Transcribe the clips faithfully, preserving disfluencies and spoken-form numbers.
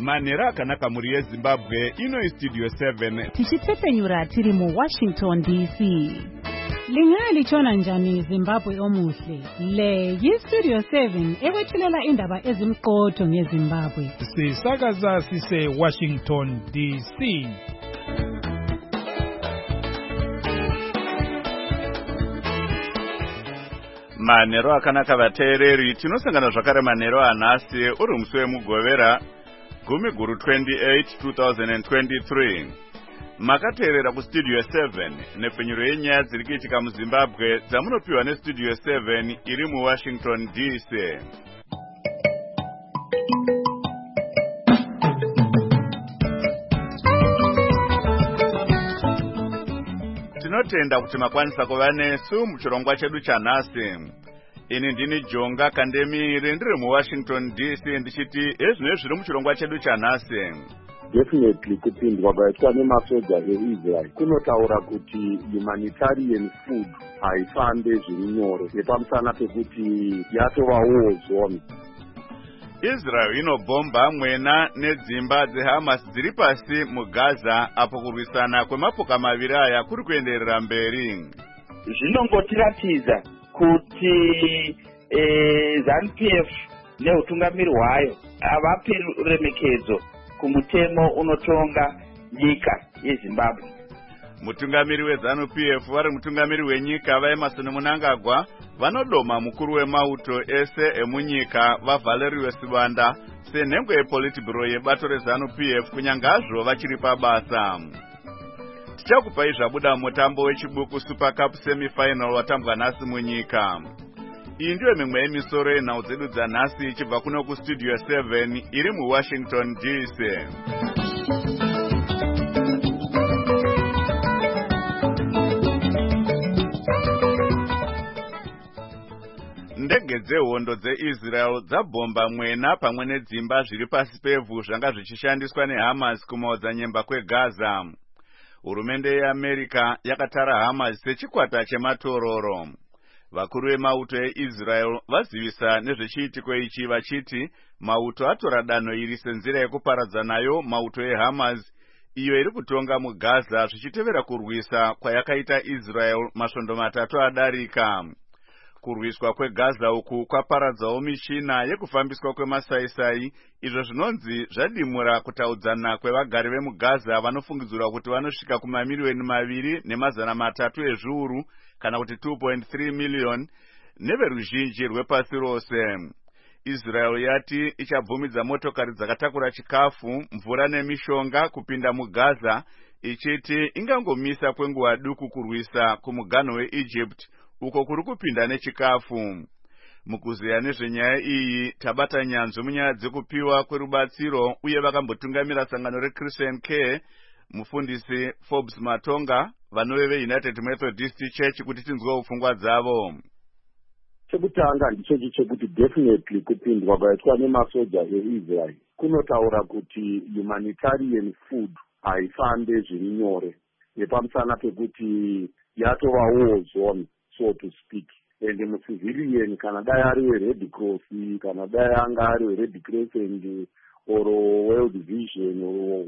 Manhero akanaka muri yeZimbabwe, ino Studio seven. Tichitepenyura tiri mu Washington D C. Lingalichona njani Zimbabwe omuhle. Le yi Studio seven ekwethulela indaba ezimqotho ngeZimbabwe. Sisakaza sise Washington D C. Manhero akanaka vateereri, tinosangana zvakare manhero anhasi uri musi wemugovera gumi guru twenty-eight twenty twenty-three. Makateerera kuStudio seven nepfenyuro yenyaya dziri kuitika muZimbabwe dzamunopiwa neStudio seven iri muWashington D C. Tinotenda kuti makwanisa kuva nesu muchirongwa chedu chanhasi. Ini ndini Jonga Kandemire ndiri muWashington D C ndichiti ezvino zviri muchirongwa chedu chanhasi. Definitely kupindwa kwaitwa nemasoja eIsrael kunotaura kuti humanitarian food haifambe zviri nyore nepamusana pekuti yatova war zone. Israel inobhomba mwena nedzimba dzeHamas dziri pasi muGaza apo kurwisana kwemapoka maviri aya kuri kuenderera mberi. Zvinongotiratidza kuti eh, ZANU P F neutungamiri hwayo havapi remekedzo kumutemo unotonga nyika yeZimbabwe. Mutungamiri weZANU P F vari mutungamiri wenyika vaEmerson Mnangagwa vanodoma mukuru wemauto ese emunyika vaValerio Sibanda senhengo yepolitibhuro yebato reZANU P F kunyangazvo vachiri pabasa. Tichakupai zvabuda mutambo wechibuku Super Cup semi-final watambwa nhasi munyika. Iyi ndiyo mimwe yemisoro yenhau dzedu dzanhasi ichibva kuno kuStudio seven iri muWashington D C. Ndege dzehondo dzeIsrael dzabhomba mwena pamwe nedzimba zviri pasi pevhu zvanga zvichishandiswa neHamas kumaodzanyemba kweGaza. Hurumende yeAmerica yakatara Hamas sechikwata chematororo. Vakuru vemauto eIsrael vazivisa nezvechiitiko ichi vachiti mauto atora danho iri senzira yekuparadza nayo mauto eHamas iyo iri kutonga muGaza zvichitevera kurwisa kwayakaita Israel masvondo matatu adarika. Kurwiswa kweGaza uku kwaparadzawo michina yekufambiswa kwemasaisai izvo zvinonzi zvadimura kutaudzana kwevagari vemuGaza vanofungidzirwa kuti vanosvika kumamiliyoni maviri nemazana matatu ezviuru kana kuti two point three million neveruzhinji rwepasi rose. Israel yati ichabvumidza motokari dzakatakura chikafu, mvura nemishonga kupinda muGaza ichiti ingangomisa kwenguva duku kurwisa kumuganho weEgypt uko kuri kupinda nechikafu. Mukuziya nezvenyaya iyi tabata nyanzvi munyaya dzekupiwa kwerubatsiro uye vakambotungamira sangano reChristian Care mufundisi Forbes Matonga vanove veUnited Methodist Church kuti tinzwe pfungwa dzavo. Chekutanga ndicho chekuti definitely kupindwa kwaitwa nemasoja eIsrael kunotaura kuti humanitarian food haifambe zviri nyore nepamusana pekuti yatova war zone so to speak. Ende mucivilian kana dai ari weRed Cross kana dai anga ari weRed Crescent or World Vision or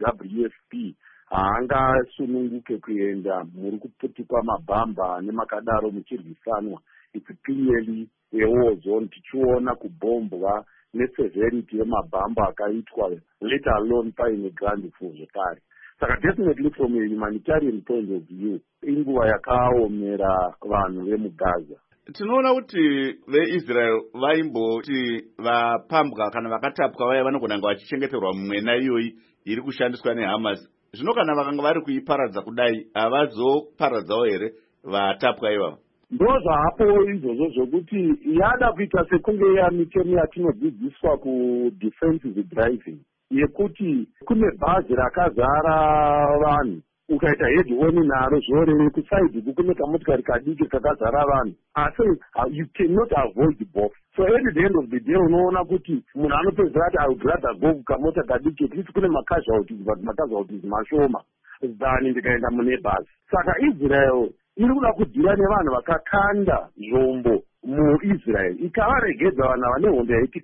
W F P haangasununguke kuenda muri kuputikwa mabhamba nemakadaro muchirwisanwa. It's clearly a war zone. Tichiona kubhombwa neseverity yemabhamba akaitwa let alone paine grand for zvekare. Saka definitely from a humanitarian point of view inguva yakaomera vanhu vemuGaza. Tinoona kuti veIsrael vaimboti vapambwa kana vakatapwa vaya vanogona kunge vachichengeterwa mumwena iyoyi iri kushandiswa neHamas. Zvino kana vakanga vari kuiparadza kudai havazoparadzawo here vatapwa ivavo? Ndo zvapo izvozvo zvokuti yada kuita sekunge ya mitemo yatinodzidziswa kudefensive driving yekuti kune bhazi rakazara vanhu ukaita head on naro zvorere kusaidi kune kamotikari kadiki kakazara vanhu asi you cannot avoid both. So at the end of the day unoona kuti munhu anopedzera ati I would rather go kukamota kadiki at least kune macasualties but macasualties mashoma than ndikaenda mune bhazi. Saka Israel iri kuda kudhira nevanhu vakakanda zvombo muIsrael ikavaregedza vanhu vane hondo yaitika iyi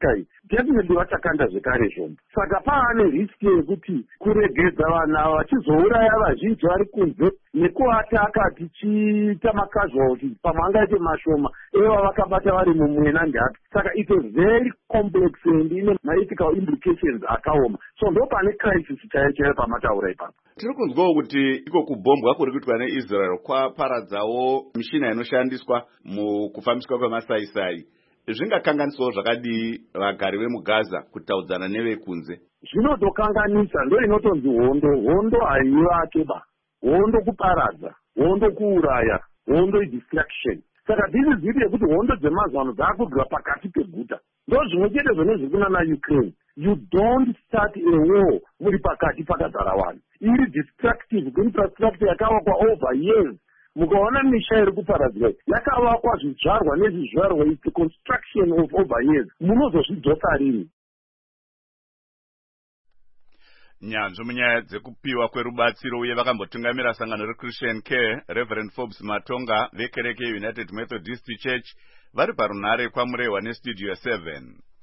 definitely vachakanda zvekare zvombo. Saka paane riski yekuti kuregedza vana vachizouraya vazhinji vari kunze nekuataka tichiita macasualties pamwe angaite mashoma eva vakabata vari mumwena ndatu. Saka it's a very complex and ine maethical implications akaoma. So ndo pane crisis chaiyo chaiyo pamataura ipapo. Tiri kunzwawo kuti iko kubhombwa kuri kuitwa neIsrael kwaparadzawo mishina inoshandiswa mukufambiswa kwemasaisai. Zvingakanganisawo zvakadii vagari vemugaza kutaudzana nevekunze? Zvinotokanganisa, ndo inotonzi hondo. Hondo haivake ba. Hondo kuparadza, hondo kuuraya, hondo distraction. Saka this is it yekuti hondo dzemazuva ano dzakubva pakati peguta. Ndo zvimwe chete zvone zviri kuna naUkraine. You don't start a war muri pakati pakazara vanhu. Iri destructive infrastructure yakavakwa over years. Mukaona misha iri kuparadzwa yakavakwa zvizvarwa nezvizvarwa, it's the construction of over years. Munozozvidzosa rini? Nyanzvi munyaya dzekupiwa kwerubatsiro uye vakambotungamira sangano reChristian Care, Reverend Forbes Matonga vekereke United Methodist Church vari parunhare kwamurehwa nestudio seven.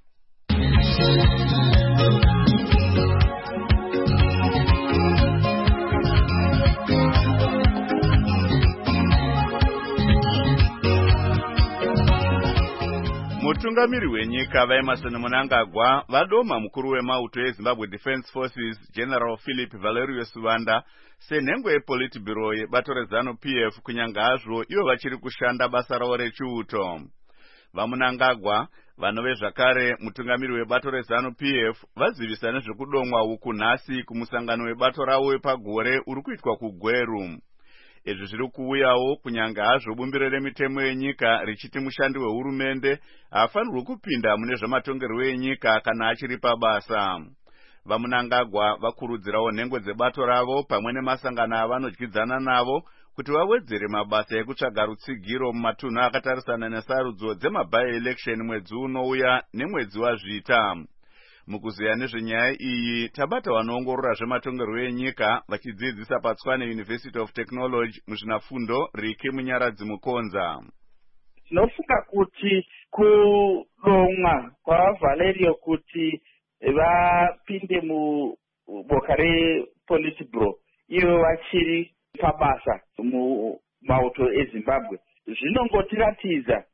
Mutungamiri wenyika vaEmerson Mnangagwa vadoma mukuru wemauto eZimbabwe Defence Forces General Philip Valerio Suvanda senhengo yePolitburo yebato reZanu P F kunyanga hazvo ivo vachiri kushanda basa ravo rechiuto. VaMnangagwa vanove zvakare mutungamiri webato reZanu P F vazivisa nezvekudomwa uku nhasi kumusangano webato ravo wepagore uri kuitwa kuGweru. Izvi zviri kuuyawo kunyanga hazvo bumbiro remitemo yenyika richiti mushandi wehurumende hafanirwi kupinda mune zvamatongerwo enyika kana achiri pabasa. VaMnangagwa vakurudzirawo nhengo dzebato ravo pamwe nemasangano avanodyidzana navo kuti vawedzere mabasa ekutsvaga rutsigiro mumatunhu akatarisana nesarudzo dzemabhayi-election mwedzi unouya nemwedzi wazvita. Mukuziya nezvenyaya iyi tabata vanoongorora zvematongerwo enyika vachidzidzisa paTswane University of Technology muzvinafundo Riki Munyaradzi Mukonza. Tinofunga kuti kudomwa kwaValerio kuti vapinde muboka rePolitburo ivo vachiri pabasa mumauto eZimbabwe zvinongotiratidza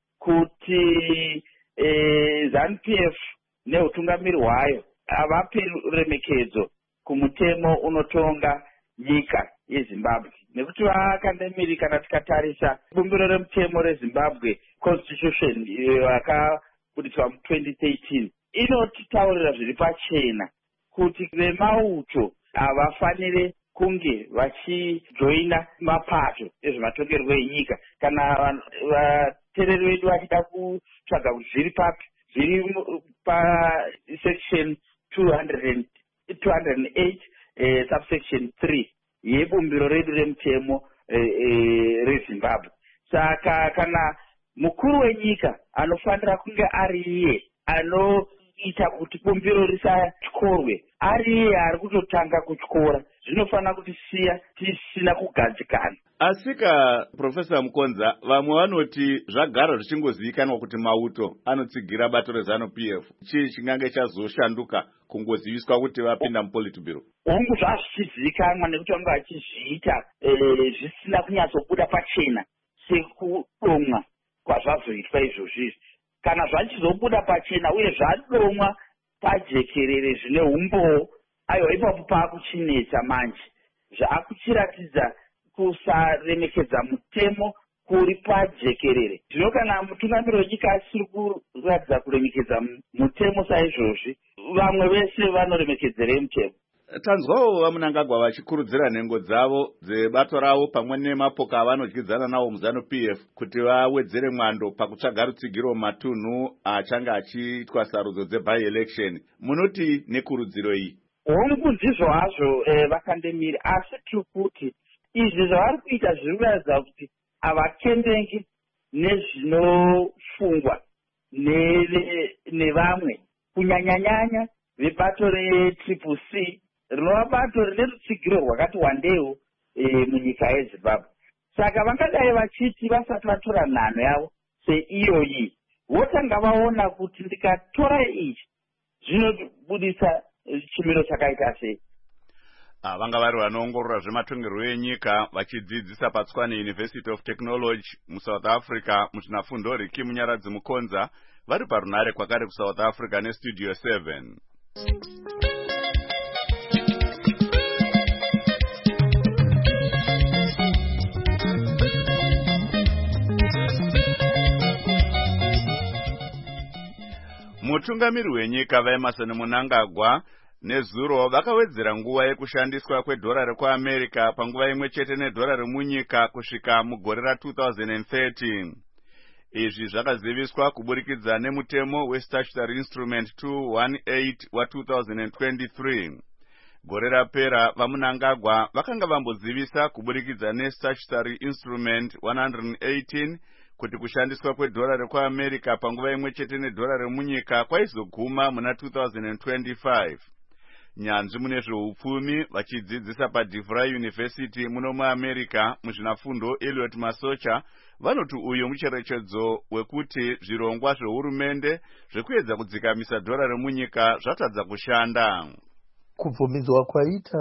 kuti e, ZANU P F neutungamiri hwayo havapi remekedzo kumutemo unotonga nyika yeZimbabwe. Nekuti vakandemiri kana tikatarisa bumbiro remutemo reZimbabwe constitution yakabudiswa mu twenty thirteen inotitaurira zviri pachena kuti vemauto havafanire kunge vachijoina mapato ezvematongerwo enyika kana vatereri vedu vachida kutsvaga kuti zviri papi zviri pasection two hundred eight eh, subsection three yebumbiro redu remutemo eh, eh, reZimbabwe. Saka kana mukuru wenyika anofanira kunge ari iye anoita kuti bumbiro risatyorwe, ari iye ari kutotanga kutyora, zvinofanira kuti siya tisina kugadzikana. Asika Professor Mukonza, vamwe vanoti zvagara zvichingozivikanwa kuti mauto anotsigira bato reZanu P F. Chii chingange chazoshanduka kungoziviswa kuti vapinda muPolitburo? Hongu zvazvichizivikanwa nekuti vanga vachizviita eh, zvisina kunyatsobuda pachena sekudomwa kwazvazoitwa izvozvi. Kana zvachizobuda pachena uye zvadomwa pajekerere zvine umbowo, aiwa ipapo paakuchinetsa manje zvaakuchiratidza kusaremekedza mutemo kuri pajekerere. Zvino kana mutungamiri wenyika asiri kuratidza kuremekedza mutemo saizvozvi, vamwe vese vanoremekedzere mutemo. Tanzwawo vaMnangagwa vachikurudzira nhengo dzavo dzebato ravo pamwe nemapoka avanodyidzana nawo muZanu P F kuti vawedzere mwando pakutsvaga rutsigiro mumatunhu achange achiitwa sarudzo dzebhayi-election. Munoti nekurudziro iyi? Hongu ndizvo hazvo eh, vakandemiri, asi tiri kuti izvi zvavari kuita zviri kuratidza kuti havakendengi nezvinofungwa nevamwe kunyanyanyanya vebato retriple C rinova bato rine rutsigiro rwakati wandewo e, munyika yeZimbabwe. Saka vangadai vachiti vasati vatora nhano yavo seiyoyi votanga vaona kuti ndikatora ichi zvinobudisa chimiro chakaita sei? Ah, vanga vari vanoongorora zvematongerwo enyika vachidzidzisa paTswane University of Technology muSouth Africa muzvinafundo Riki Munyaradzi Mukonza vari parunare kwakare kuSouth Africa neStudio seven. Mutungamiri wenyika vaEmerson Mnangagwa nezuro vakawedzera nguva yekushandiswa kwedhora rekuAmerica panguva imwe chete nedhora remunyika kusvika mugore ra two thousand thirteen. Izvi zvakaziviswa kuburikidza nemutemo weStatutory Instrument two eighteen wa two thousand twenty-three. Gore rapera vaMnangagwa vakanga vambozivisa kuburikidza neStatutory Instrument one eighteen kuti kushandiswa kwedhora rekuAmerica panguva imwe chete nedhora remunyika kwaizoguma muna two thousand twenty-five. Nyanzvi mune zveupfumi vachidzidzisa paDeVry University muno muAmerica muzvinafundo Elliot Masocha vanoti uyu mucherechedzo wekuti zvirongwa zvehurumende zvekuedza kudzikamisa dhora remunyika zvatadza kushanda. Kubvumidzwa kwaita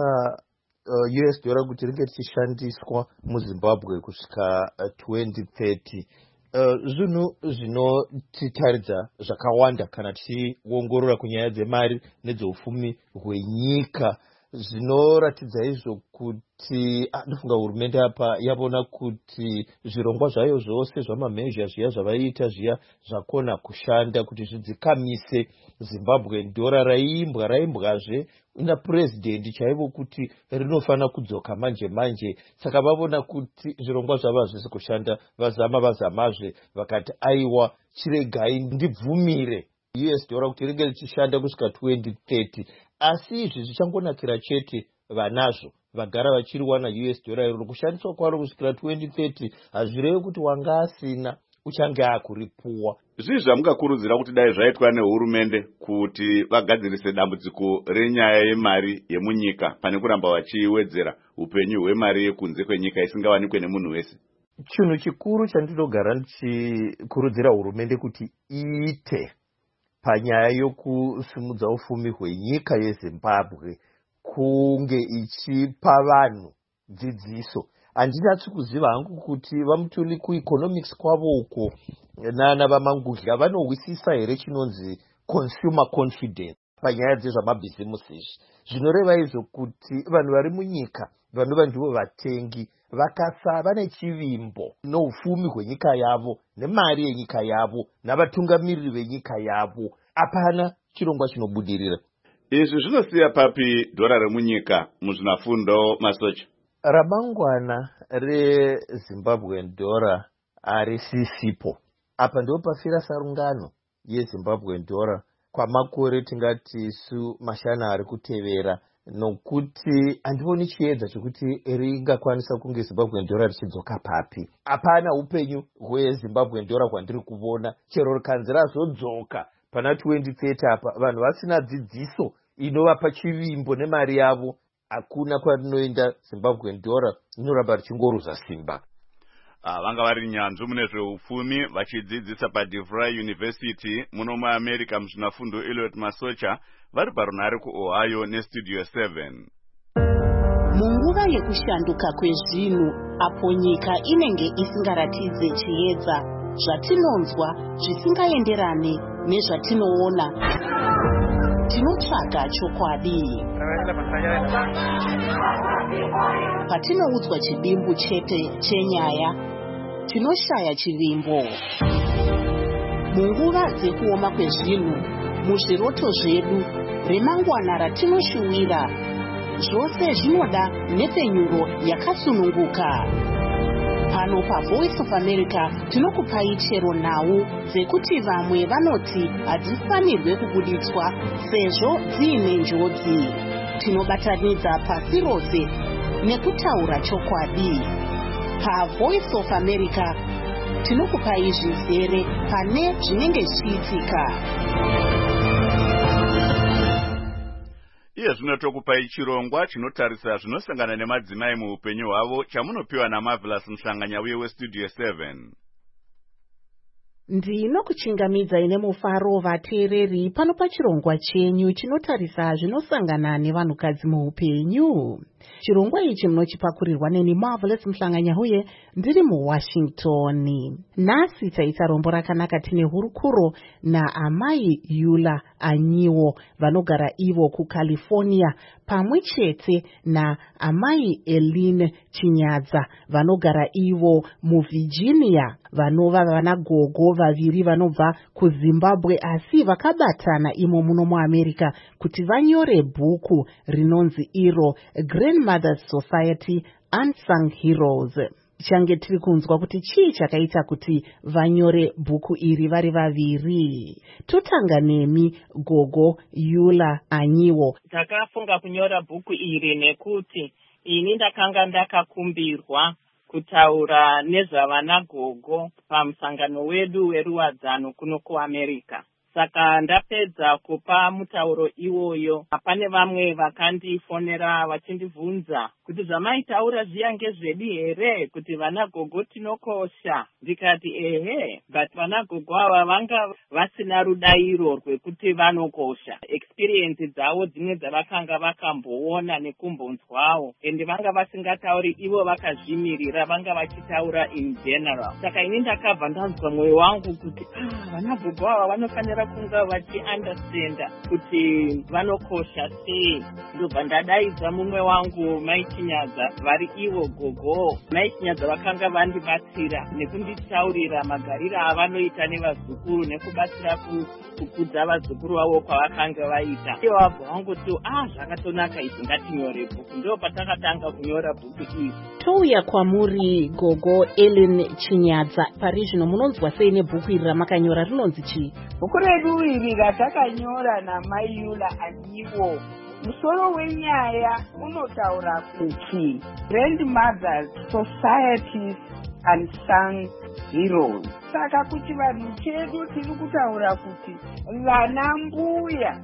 uh, U S dollar kuti ringe richishandiswa muZimbabwe kusvika uh, twenty thirty uh, zvinhu zvinotitaridza zvakawanda kana tichiongorora kunyaya dzemari nedzeupfumi hwenyika. Zvinoratidza izvo kuti anofunga hurumende apa yavona kuti zvirongwa zvayo zvose zvamamhezha zviya zvavaita zviya zvakona kushanda kuti zvidzikamise Zimbabwe dhora raimbwa raimbwazve na president chaivo kuti rinofana kudzoka manje manje. Saka vavona kuti zvirongwa zvavo hazvisi kushanda, vazama vazamazve vakati aiwa chiregai ndibvumire U S dollar kuti ringe richishanda kusvika twenty thirty. Asi izvi zvichangonakira chete vanazvo vagara vachiriwana U S dollar iro kushandiswa kwaro kusvikira twenty thirty hazvirevi kuti wanga asina uchange akuripuwa. Zvizvi zvamungakurudzira kuti dai zvaitwa nehurumende kuti vagadzirise dambudziko renyaya yemari yemunyika pane kuramba vachiwedzera upenyu hwemari yekunze kwenyika isingawanikwe nemunhu wese? Chinhu chikuru chandinogara ndichikurudzira hurumende kuti iite panyaya yokusimudza ufumi hwenyika yeZimbabwe kunge ichipa vanhu dzidziso. Handinatsi kuziva hangu kuti vamutuli kueconomics kwavo uko nana vamangudya vanowisisa here chinonzi consumer confidence panyaya dzezvamabhizimusi izvi. Zvinoreva izvo kuti vanhu vari munyika vanova ndivo vatengi vakasava nechivimbo noufumi hwenyika yavo nemari yenyika yavo navatungamiriri venyika yavo, hapana chirongwa chinobudirira. Izvi zvinosiya papi dhora remunyika muzvinafundo Masocha? Ramangwana reZimbabwean dollar harisisipo. Apa ndipo pafira sarungano yeZimbabwean dollar kwamakore tingati su mashana ari kutevera, nokuti handivoni chiedza chekuti ringakwanisa kunge Zimbabwean dollar richidzoka papi. Hapana upenyu hweZimbabwean dollar kwandiri kuona, chero rikanzi razodzoka pana twenty thirty apa vanhu vasina dzidziso inovapa chivimbo nemari yavo, hakuna kwarinoenda Zimbabwean dollar rinoramba richingoruza simba. Ah, vanga vari nyanzvi mune zveupfumi vachidzidzisa paDeVry University muno muAmerica muzvinafundo Elliot Masocha vari parunare kuOhio neStudio seven. Munguva yekushanduka kwezvinhu apo nyika inenge isingaratidze chiedza zvatinonzwa zvisingaenderane nezvatinoona, tinotsvaga chokwadi. Patinoudzwa chibimbu chete chenyaya, tinoshaya chivimbo. Munguva dzekuoma kwezvinhu, muzviroto zvedu, remangwana ratinoshuwira, zvose zvinoda nepfenyuro yakasununguka. Pano paVoice of America tinokupai chero nhau dzekuti vamwe vanoti hadzifanirwe kubuditswa sezvo dziine njodzi. Tinobatanidza pasi rose nekutaura chokwadi. PaVoice of America tinokupai zvizere pane zvinenge zvichiitika. Iye zvino tokupai chirongwa chinotarisa zvinosangana nemadzimai muupenyu hwavo chamunopiwa naMarvelous Mhlanganya uye weStudio seven. ndinokuchingamidza ine mufaro vateereri pano pachirongwa chenyu chinotarisa zvinosangana nevanhukadzi muupenyu. Chirongwa ichi munochipakurirwa neni Marvelous Mhlanganyahuye ndiri muWashington. Nhasi taita rombo rakanaka tine hurukuro naamai Yula Anyiwo vanogara ivo kuCalifornia pamwe chete naamai Eline Chinyadza vanogara ivo muVirginia, vanova vanagogo vaviri vanobva kuZimbabwe asi vakabatana imo muno muAmerica kuti vanyore bhuku rinonzi iro Grandmothers Society Unsung Heroes. Change tiri kunzwa kuti chii chakaita kuti vanyore bhuku iri vari vaviri. Totanga nemi gogo Yula Anyiwo. Ndakafunga kunyora bhuku iri nekuti ini ndakanga ndakakumbirwa kutaura nezvavanagogo pamusangano wedu weruwadzano kuno kuAmerica. Saka ndapedza kupa mutauro iwoyo, pane vamwe vakandifonera vachindibvunza kuti zvamaitaura zviya ngezvedu here, kuti vanagogo tinokosha. Ndikati ehe, but vanagogo ava vanga vasina rudairo rwekuti vanokosha. Experience dzavo dzimwe dzavakanga vakamboona nekumbonzwawo, ende vanga vasingatauri ivo vakazvimirira, vanga vachitaura in general. Saka ini ndakabva ndanzwa mwoyo wangu kuti ah, vanagogo ava vanofanira kunga vachi understanda kuti vanokosha sei. Ndobva ndadaidza mumwe wangu Mai Chinyadza vari ivo gogo. Mai Chinyadza vakanga vandibatsira nekunditaurira magariro avanoita nevazukuru nekubatsira kukudza vazukuru vavo kwavakanga vaita. Ivo vabva vangoti ah, zvakatonaka izvi, ngatinyore bhuku. Ndo patakatanga kunyora bhuku iri. Touya kwamuri gogo Ellen Chinyadza, pari zvino munonzwa sei nebhuku iri ramakanyora, rinonzi chii? Bhuku redu iri ratakanyora naMai Yula Anyiwo, musoro wenyaya unotaura kuti Grandmothers Societies Unsung Heroes. Saka kuti vanhu chedu tiri kutaura kuti vana mbuya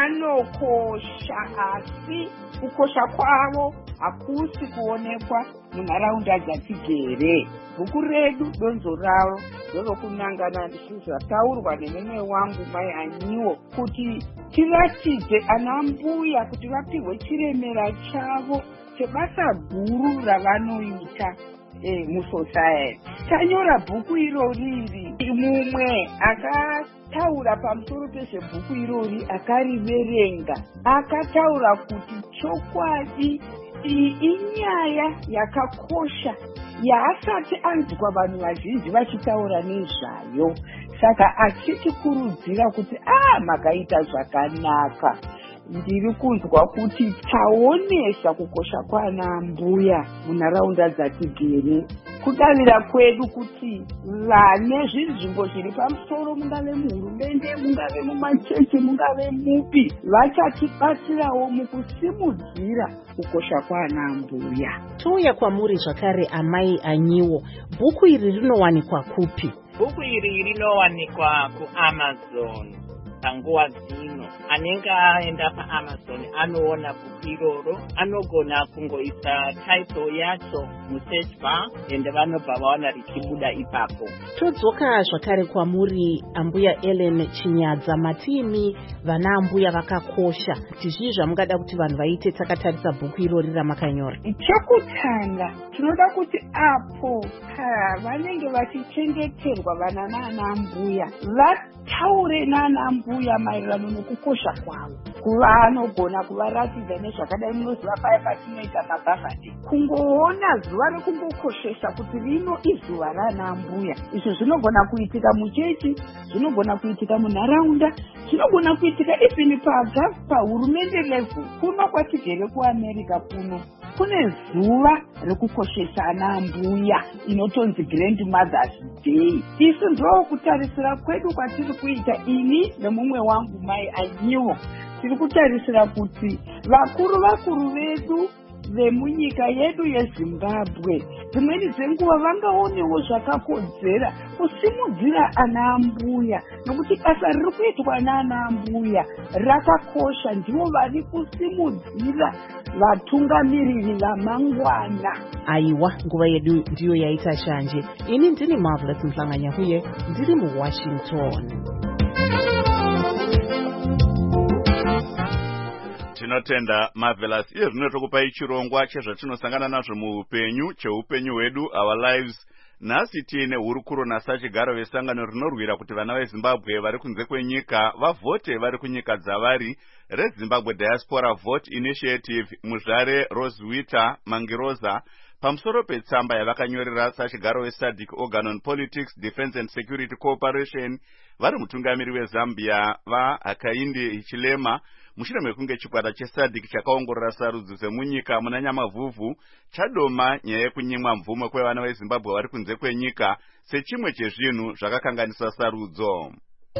vanokosha, asi kukosha kwavo hakusi kuonekwa munharaunda dzatigere. Bhuku redu donzo ravo ndokunangana nezvinhu zvataurwa nemumwe wangu Mai Anyiwo kuti tiratidze ana mbuya kuti vapihwe chiremera chavo chebasa guru ravanoita e, musociety. Tanyora bhuku iroriri, mumwe akataura pamusoro pezvebhuku irori akariverenga akataura kuti chokwadi iyi inyaya yakakosha yaasati anzwa vanhu vazhinji vachitaura nezvayo. Saka achitikurudzira kuti ah, makaita zvakanaka. Ndiri kunzwa kuti taonesa kukosha kwana mbuya munharaunda dzatigere. Kudavira kwedu kuti vane zvinzvimbo zviri pamusoro, mungave muhurumende, mungave mumachechi, mungave mupi, vachatibatsirawo mukusimudzira kukosha kwana mbuya. Touya kwamuri zvakare Amai Anyiwo, bhuku iri rinowanikwa kupi? Bhuku iri rinowanikwa kuAmazon panguva dzino. Anenge aenda paAmazon anoona bhuku iroro, anogona kungoisa title yacho musearch bar ende vanobva vaona richibuda ipapo. Todzoka zvakare kwamuri ambuya Ellen Chinyadza, matimi vana ambuya vakakosha. Tizvii zvamungada kuti vanhu vaite takatarisa bhuku irori ramakanyora? Chokutanga tinoda kuti apo vanenge vachichengeterwa vana nana mbuya vataure nana mbuya maererano nokukosha kwavo, kuvanogona kuvaratidza nezvakadai munoziva paya patinoita mabhavhadhi, kungoona zuva rekumbokoshesa kuti rino izuva rana mbuya. Izvi zvinogona kuitika muchechi, zvinogona kuitika munharaunda, zvinogona kuitika even pahurumende level. Kuno kwatigere kuAmerica kuno kune zuva rekukoshesa ana mbuya inotonzi Grandmothers Day. Isu ndo kutarisira kwedu kwatiri kuita ini nemumwe wangu Mai Anyiwo. Tiri kutarisira kuti vakuru vakuru vedu vemunyika yedu yezimbabwe dzimweni dzenguva vangaonewo zvakakodzera kusimudzira ana ambuya, nokuti basa riri kuitwa naana ambuya rakakosha. Ndivo vari kusimudzira vatungamiriri vamangwana. Aiwa, nguva yedu ndiyo yaita shanje. Ini ndini Marvelous Mhlanganyahuye, ndiri muWashington. Tinotenda Marvelous. Iye zvino tokupai chirongwa chezvatinosangana nazvo muupenyu, cheupenyu hwedu, our lives. Nhasi tiine hurukuro nasachigaro vesangano rinorwira kuti vana veZimbabwe vari kunze kwenyika vavhote vari kunyika dzavari reZimbabwe Diaspora Vote Initiative, muzvare Roswitha Mangiroza, pamusoro petsamba yavakanyorera sachigaro weSADC Organ on Politics, Defense and Security Cooperation, vari mutungamiri weZambia vaHakainde Hichilema, mushure mekunge chikwata cheSADC chakaongorora sarudzo dzemunyika muna Nyamavhuvhu chadoma nyaya yekunyimwa mvumo kwevana veZimbabwe vari kunze kwenyika sechimwe chezvinhu zvakakanganisa sarudzo.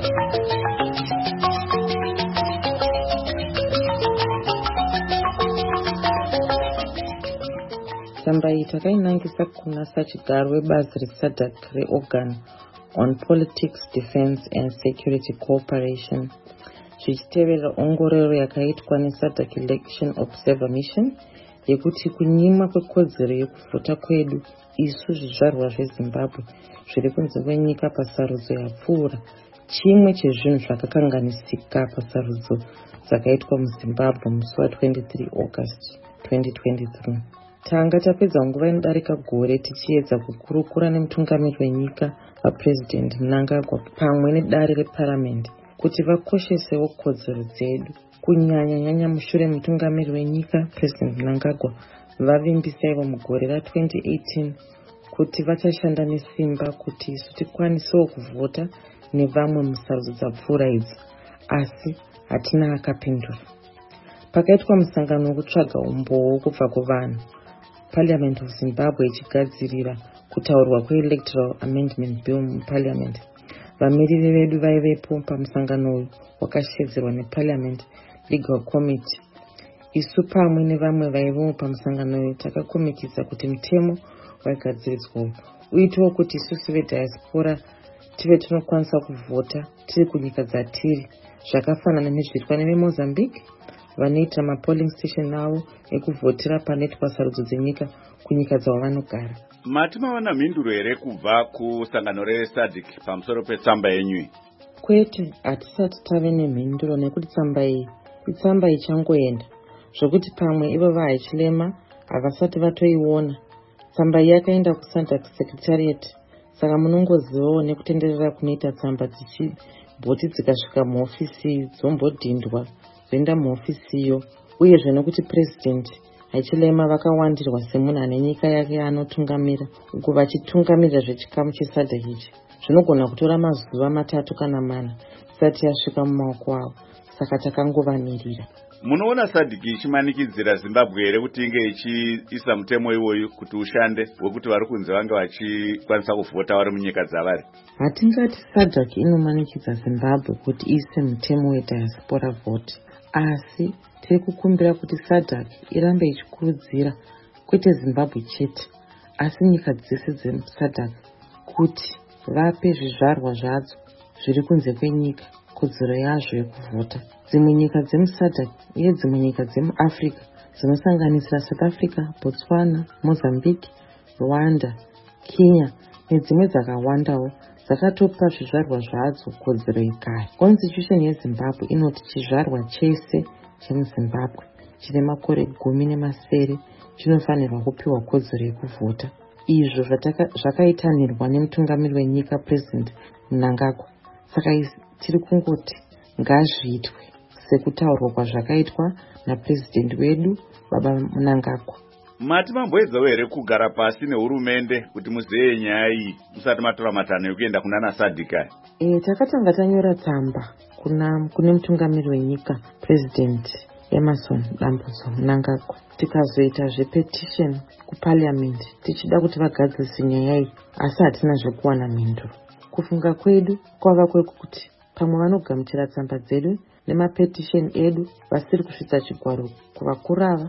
Tsamba iyi takainangisa kuna sachigaro webazi reSADC reOrgan on Politics, Defense and Security Cooperation, zvichitevera ongororo yakaitwa neSADC Election Observer Mission yekuti kunyimwa kwekodzero yekuvhota kwedu isu zvizvarwa zveZimbabwe zviri kunze kwenyika pasarudzo yapfuura chimwe chezvinhu zvakakanganisika pasarudzo dzakaitwa muZimbabwe musi wa-twenty-three August twenty twenty-three. Tanga tapedza nguva inodarika gore tichiedza kukurukura nemutungamiri wenyika vaPresident Mnangagwa pamwe nedare reParliament kuti vakoshesewo kodzero dzedu, kunyanya nyanya mushure mutungamiri wenyika President Mnangagwa vavimbisaiwo mugore ra-twenty eighteen kuti vachashanda nesimba kuti isu tikwanisewo kuvhota nevamwe musarudzo dzapfuura idzi, asi hatina akapindura. Pakaitwa musangano wekutsvaga umboo kubva kuvanhu, Parliament of Zimbabwe ichigadzirira kutaurwa kweElectoral Amendment Bill muParliament. Vamiriri vedu vaivepo pamusangano uyu wakashedzerwa neParliament Legal Committee. Isu pamwe nevamwe vaivawo pamusangano uyu takakomikidza kuti mutemo waigadziridzwa uyu uitewo kuti isusu veDiaspora tive tinokwanisa kuvhota tiri kunyika dzatiri, zvakafanana nezviitwa neveMozambique vanoita mapolling station avo ekuvhotera panoitwa sarudzo dzenyika kunyika dzavanogara. Mati mawana mhinduro here kubva kusangano reSADC pamusoro petsamba yenyu? Kwete, hatisati tave nemhinduro nekuti tsamba iyi itsamba ichangoenda zvokuti pamwe ivo vaHichilema havasati vatoiona. Tsamba iyi yakaenda kuSADC Secretariat, saka munongozivawo nekutenderera kunoita tsamba dzichibhoti dzikasvika muhofisi dzombodhindwa zvoenda muhofisi iyo, uyezve nokuti President Hichilema vakawandirwa semunhu ane nyika yake anotungamira uko vachitungamirira zvechikamu cheSADC ichi. Zvinogona kutora mazuva matatu kana mana isati yasvika mumaoko avo, saka takangovanirira. Munoona SADC ichimanikidzira Zimbabwe here kuti inge ichiisa mutemo iwoyu kuti ushande wekuti vari kunze vange vachikwanisa kuvhota vari munyika dzavari? Hatingati SADC inomanikidza Zimbabwe kuti iise mutemo weDiaspora Vote, asi tiri kukumbira kuti SADC irambe ichikurudzira kwete Zimbabwe chete asi nyika dzese dzeSADC kuti vape zvizvarwa zvadzo zviri kunze kwenyika kodzero yazvo yekuvhota. Dzimwe nyika dzemuSADC uye dzimwe nyika dzemuAfrica dzinosanganisira South Africa, Botswana, Mozambique, Rwanda, Kenya nedzimwe dzakawandawo dzakatopa zvizvarwa zvadzo kodzero yekare. Constitution yeZimbabwe inoti chizvarwa chese chemuZimbabwe chine makore gumi nemasere chinofanirwa kupiwa kodzero yekuvhota. Izvo zvakaitanirwa nemutungamiri wenyika President Mnangagwa. Saka tiri kungoti ngazviitwe sekutaurwa kwazvakaitwa naPresident wedu Baba Mnangagwa. Mati mamboedzawo here kugara pasi nehurumende kuti muzeye nyaya iyi musati matora matanho ekuenda kunana SADC? E, takatanga tanyora tsamba kuna kune mutungamiri wenyika President Emerson Dambudzo Mnangagwa, tikazoita zvepetition kuParliament tichida kuti vagadzise nyaya iyi, asi hatina zvekuwana mhinduro. Kufunga kwedu kwava kwekuti pamwe vanogamuchira tsamba dzedu nemapetition edu vasiri kusvitsa chigwaro kuvakuru ava,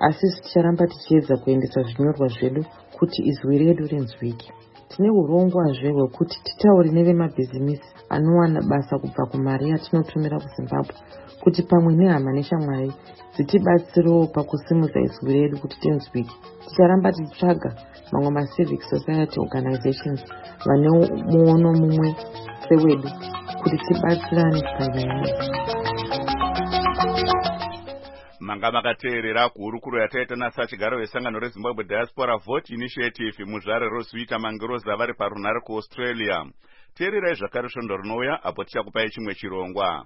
asi ticharamba tichiedza kuendesa zvinyorwa zvedu kuti izwi redu rinzwike. Tine urongwazve hwekuti titaure nevemabhizimisi anowana basa kubva kumari yatinotumira kuZimbabwe kuti pamwe nehama neshamwari dzitibatsirewo pakusimudza izwi redu kuti tinzwike. Ticharamba tichitsvaga mamwe macivic society organizations vane muono mumwe sewedu kuti tibatsirane panyaya idzi. Manga makateerera kuhurukuro yataita nasachigaro wesangano reZimbabwe Diaspora Vote Initiative muzvare roSuita Mangiroza vari parunare kuAustralia. Teererai zvakare svondo rinouya apo tichakupai chimwe chirongwa.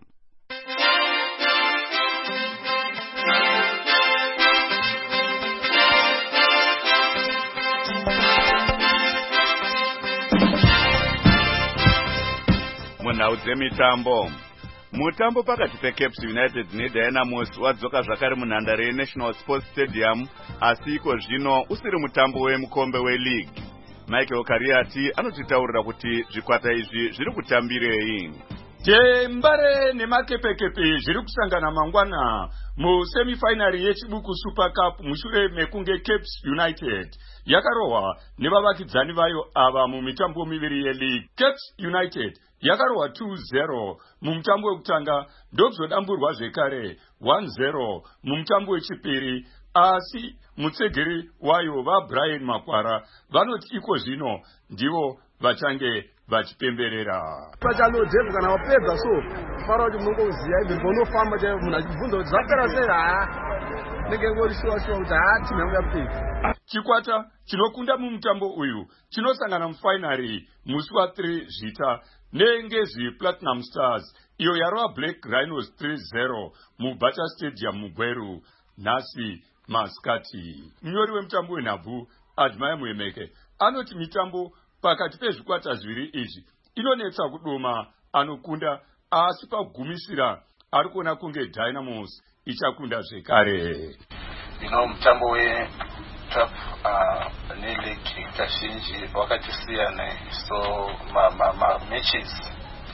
Munhau dzemitambo. Mutambo pakati peCapes United neDynamos wadzoka zvakare munhandare yeNational Sports Stadium, asi iko zvino usiri mutambo wemukombe weLeague. Michael Kariati anotitaurira kuti zvikwata izvi zviri kutambirei. Tembare nemakepekepe zviri kusangana mangwana musemifinari yechibuku Super Cup mushure mekunge Capes United yakarohwa nevavakidzani vayo ava mumitambo miviri yeLeague. Capes United yakarohwa two zero mumutambo wekutanga ndokuzodamburwa zvekare one zero mumutambo wechipiri, asi mutsegeri wayo vaBrian Makwara vanoti iko zvino ndivo vachange vachipemberera. Pachalojevu kana wapedza so fara kuti munongoziya ibvi bonofamba chaivo munhu achibvunza kuti zvapera sei. haa nenge ngorishuwa shuwa kuti haa timu yangu yapedza. Chikwata chinokunda mumutambo uyu chinosangana mufinary musi wa3 zvita neNgezi Platinum Stars iyo yarova Black Rhinos three zero muBacha Stadium muGweru nhasi masikati. Mnyori wemutambo wenhabvu Admire Muemeke anoti mitambo pakati pezvikwata zviviri izvi inonetsa kudoma anokunda, asi pakugumisira ari kuona kunge Dynamos ichakunda zvekare. Ino mutambo weCup uh, neLeague kazhinji wakatisiyana, so ma, ma, ma matches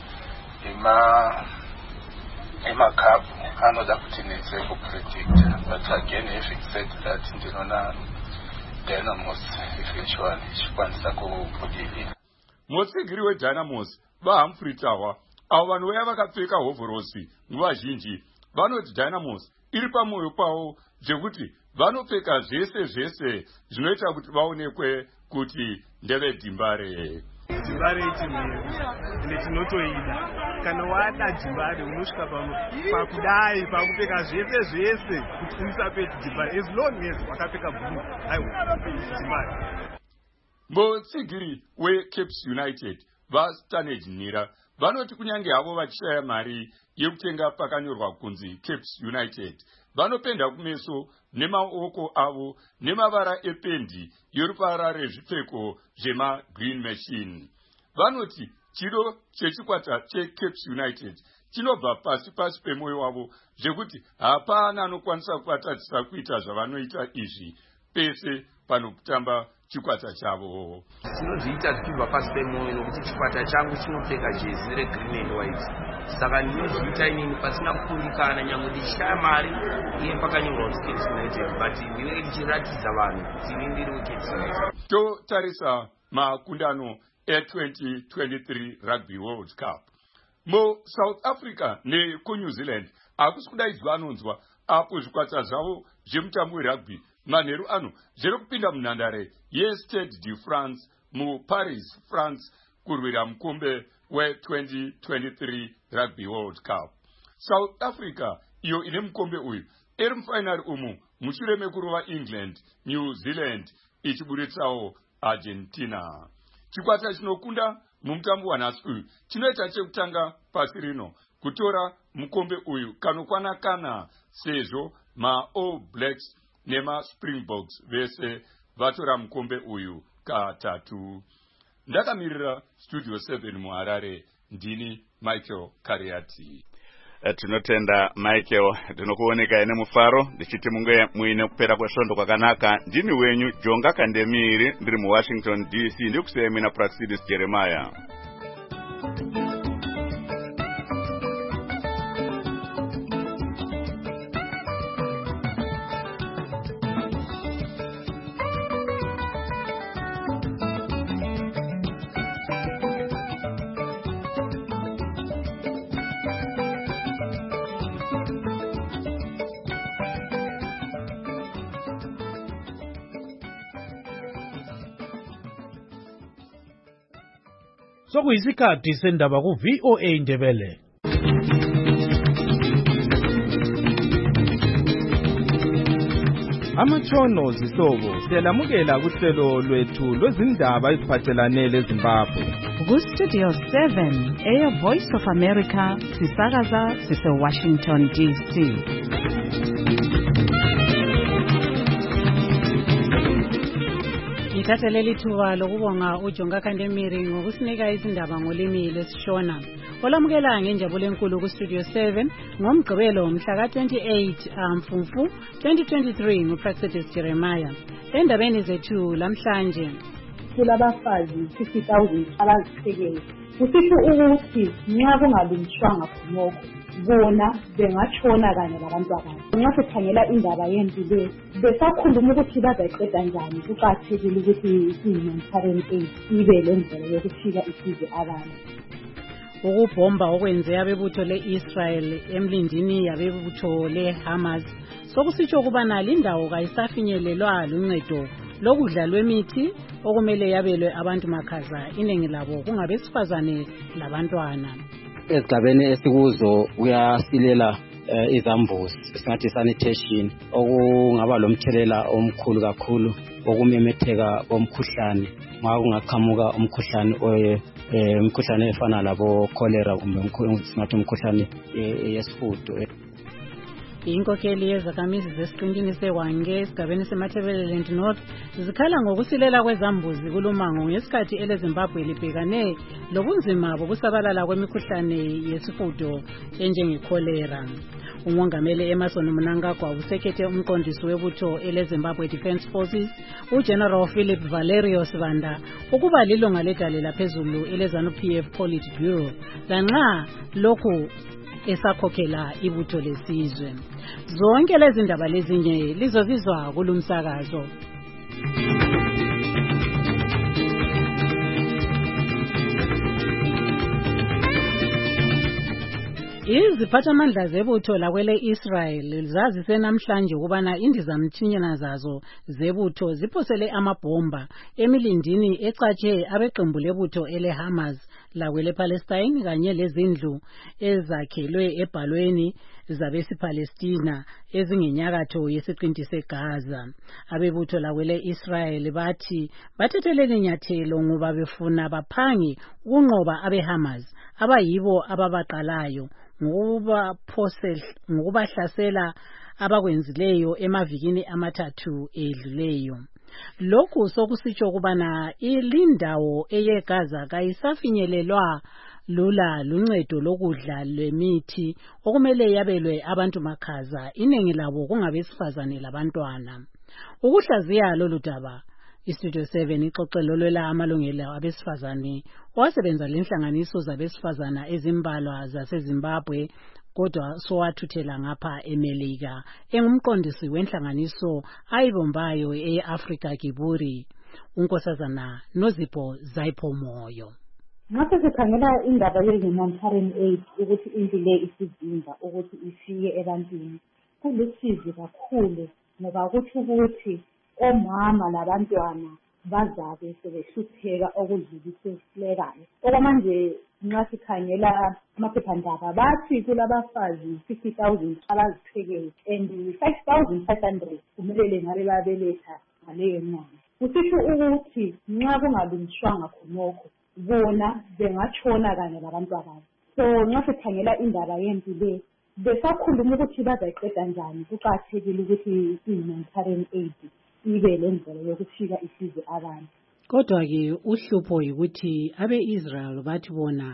ema ema cup anoda kuti netse kupredicta, but again if it said that ndinona Dynamos eventually chikwanisa kubudirira. Mutsegeri weDynamos vaHumphrey Tahwa avo vanhu vaya vakapfeka hovhorosi nguva zhinji vanoti Dynamos iri pamwoyo pavo zvekuti vanopfeka zvese zvese zvinoita kuti vaonekwe kuti ndevedimbare. Dzimbare itimiri ende tinotoida kana wada dzimbare unosvika pakudai pakupfeka zvese zvese kuti unisapeti dzimbare as long as wakapfeka bhuru aiwa dzimbare. Mutsegeri weCapes United vaStanage Nhira vanoti kunyange havo vachishaya mari yekutenga pakanyorwa kunzi Capes United vanopenda kumeso nemaoko avo nemavara ependi yorupara rezvipfeko zvema Green Machine. Vanoti chido chechikwata cheCapes United chinobva pasi pasi pemwoyo wavo zvekuti hapana anokwanisa kuvatatisa kuita zvavanoita izvi pese panokutamba chikwata chavo. Tinozviita tichibva pasi pemwoyo nokuti chikwata changu chinopfeka jezi regreen and white, saka ndinozviita inini pasina kukundikana nyangwe ndichishaya mari iye pakanyorwa kuti Capes United, but ndinenge ndichiratidza vanhu kuti ini ndiri weCapes United. Totarisa makundano e-twenty twenty-three Rugby World Cup. Mu South Africa nekuNew Zealand hakusi kudaidzwa anonzwa apo zvikwata zvavo zvemutambo werugby manheru ano zviri kupinda munhandare yeStade de France muParis, France kurwira mukombe we-twenty twenty-three Rugby World Cup. South Africa iyo ine mukombe uyu iri mufinary umu mushure mekurova England, New Zealand ichiburitsawo Argentina. Chikwata chinokunda mumutambo wanhasi uyu chinoita chekutanga pasi rino kutora mukombe uyu kanokwana kana sezvo maAll Blacks nemaSpringboks vese vatora mukombe uyu katatu. Ndakamirira Studio seven muHarare, ndini Michael Kariati. Tinotenda Michael, ndinokuoneka ine mufaro ndichiti munge muine kupera kwesvondo kwakanaka. Ndini wenyu Jonga Kandemiri, ndiri muWashington D C, ndikusiyemina Praxidis Jeremiah. sokuyisikhathi sendaba ku V O A Ndebele. Amatshono zihlobo siyalamukela kuhlelo lwethu lwezindaba eziphathelane leZimbabwe. Ku-Studio seven, Air Voice of America, sisakaza sise-Washington D C. Ngithatha leli thuba lokubonga uJonga Kandemiri ngokusinika izindaba ngolimi lesishona. Olamukela ngenjabulo enkulu ku-Studio seven ngomgqibelo mhla ka twenty-eight Mfumfu twenty twenty-three nguPraxedis Jeremiah. Endabeni zethu lamhlanje kulabafazi fifty thousand abazithekele. Kusisho ukuthi nxa kungalungiswanga khonokho bona bengatshona kanye labantu abanye. Nxa sikhangela indaba yempi le besakhuluma ukuthi bazayiqeda njani, kuqakathekile ukuthi i-humanitarian aid ibe lendlela yokufika isize abantu. Ukubhomba okwenze abebutho le-Israel emlindini yabebutho le-Hamas sokusitsho ukubana lindawo kayisafinyelelwa luncedo lokudla lwemithi okumele yabelwe abantu makhaza, iningi labo kungabesifazane labantwana. Esigabeni esikuzo kuyasilela izambuzi, singathi sanitation, okungaba lomthelela omkhulu kakhulu okumemetheka komkhuhlane ma kungaqhamuka umkhuhlane oye umkhuhlane efana labo cholera kumbe singathi umkhuhlane yesihudo. Inkokheli yezakhamizi zesiqintini seWange esigabeni seMatabeleland North zikhala ngokusilela kwezambuzi kulumango ngesikhathi eleZimbabwe libhekane lobunzima bokusabalala kwemikhuhlane yesihudo enjengecholera. Umongameli Emerson Mnangagwa usekhethe umqondisi webutho eleZimbabwe Defence Forces uGeneral Philip Valerio Sibanda ukuba lilunga ledale laphezulu eleZANU-P F Politburo lanxa lokhu esakhokhela ibutho lesizwe. Zonke lezi ndaba lezinye lizozizwa kulumsakazo. Iziphathamandla zebutho lakwele Israel zazise namhlanje ukubana indizamthinyana zazo zebutho ziphosele amabhomba emilindini ecatshe abeqembu lebutho ele-Hamas lakwele Palestine kanye lezindlu ezakhelwe ebhalweni zabesipalestina ezingenyakatho yesiqinti seGaza. Abebutho lakwele Israel bathi bathethelele inyathelo ngoba befuna baphange ukunqoba abeHamas abayibo ababaqalayo ngokuba phosel ngokubahlasela abakwenzileyo emavikini amathathu edluleyo. Lokhu sokusitsho ukubana ilindawo eyeGaza kayisafinyelelwa lula luncedo lokudla lwemithi okumele yabelwe abantu makhaza, iningi labo kungabesifazane labantwana. Ukuhlaziya lolu daba iStudio seven ixoxelo lwela amalungelo abesifazane owasebenza lenhlanganiso zabesifazana ezimbalwa zaseZimbabwe kodwa sowathuthela ngapha eMelika engumqondisi wenhlanganiso ayibombayo e-Africa Kiburi, unkosazana Nozipho Zaipho Moyo. Ngathi sikhangela indaba ye-humanitarian aid ukuthi impi le isivimba ukuthi ifike ebantwini kulusizi kakhulu ngoba kuthi ukuthi omama labantwana bazabe sebehlupheka okudluliselekayo. Okwamanje nxa sikhangela amaphephandaba bathi kulabafazi fifty thousand abazithekele and five thousand five hundred kumele ngabe babeletha ngaleyo nyanga. Kusisho ukuthi nxa kungalungiswanga khonokho bona bengatshona kanye labantu abanye. So nxa sikhangela indaba yempi le besakhuluma ukuthi bazayiqeda njani, kuqakathekile ukuthi i-humanitarian aid ibe lendlela yokufika isize abantu. Kodwa ke uhlupho yikuthi abe-Israel bathi bona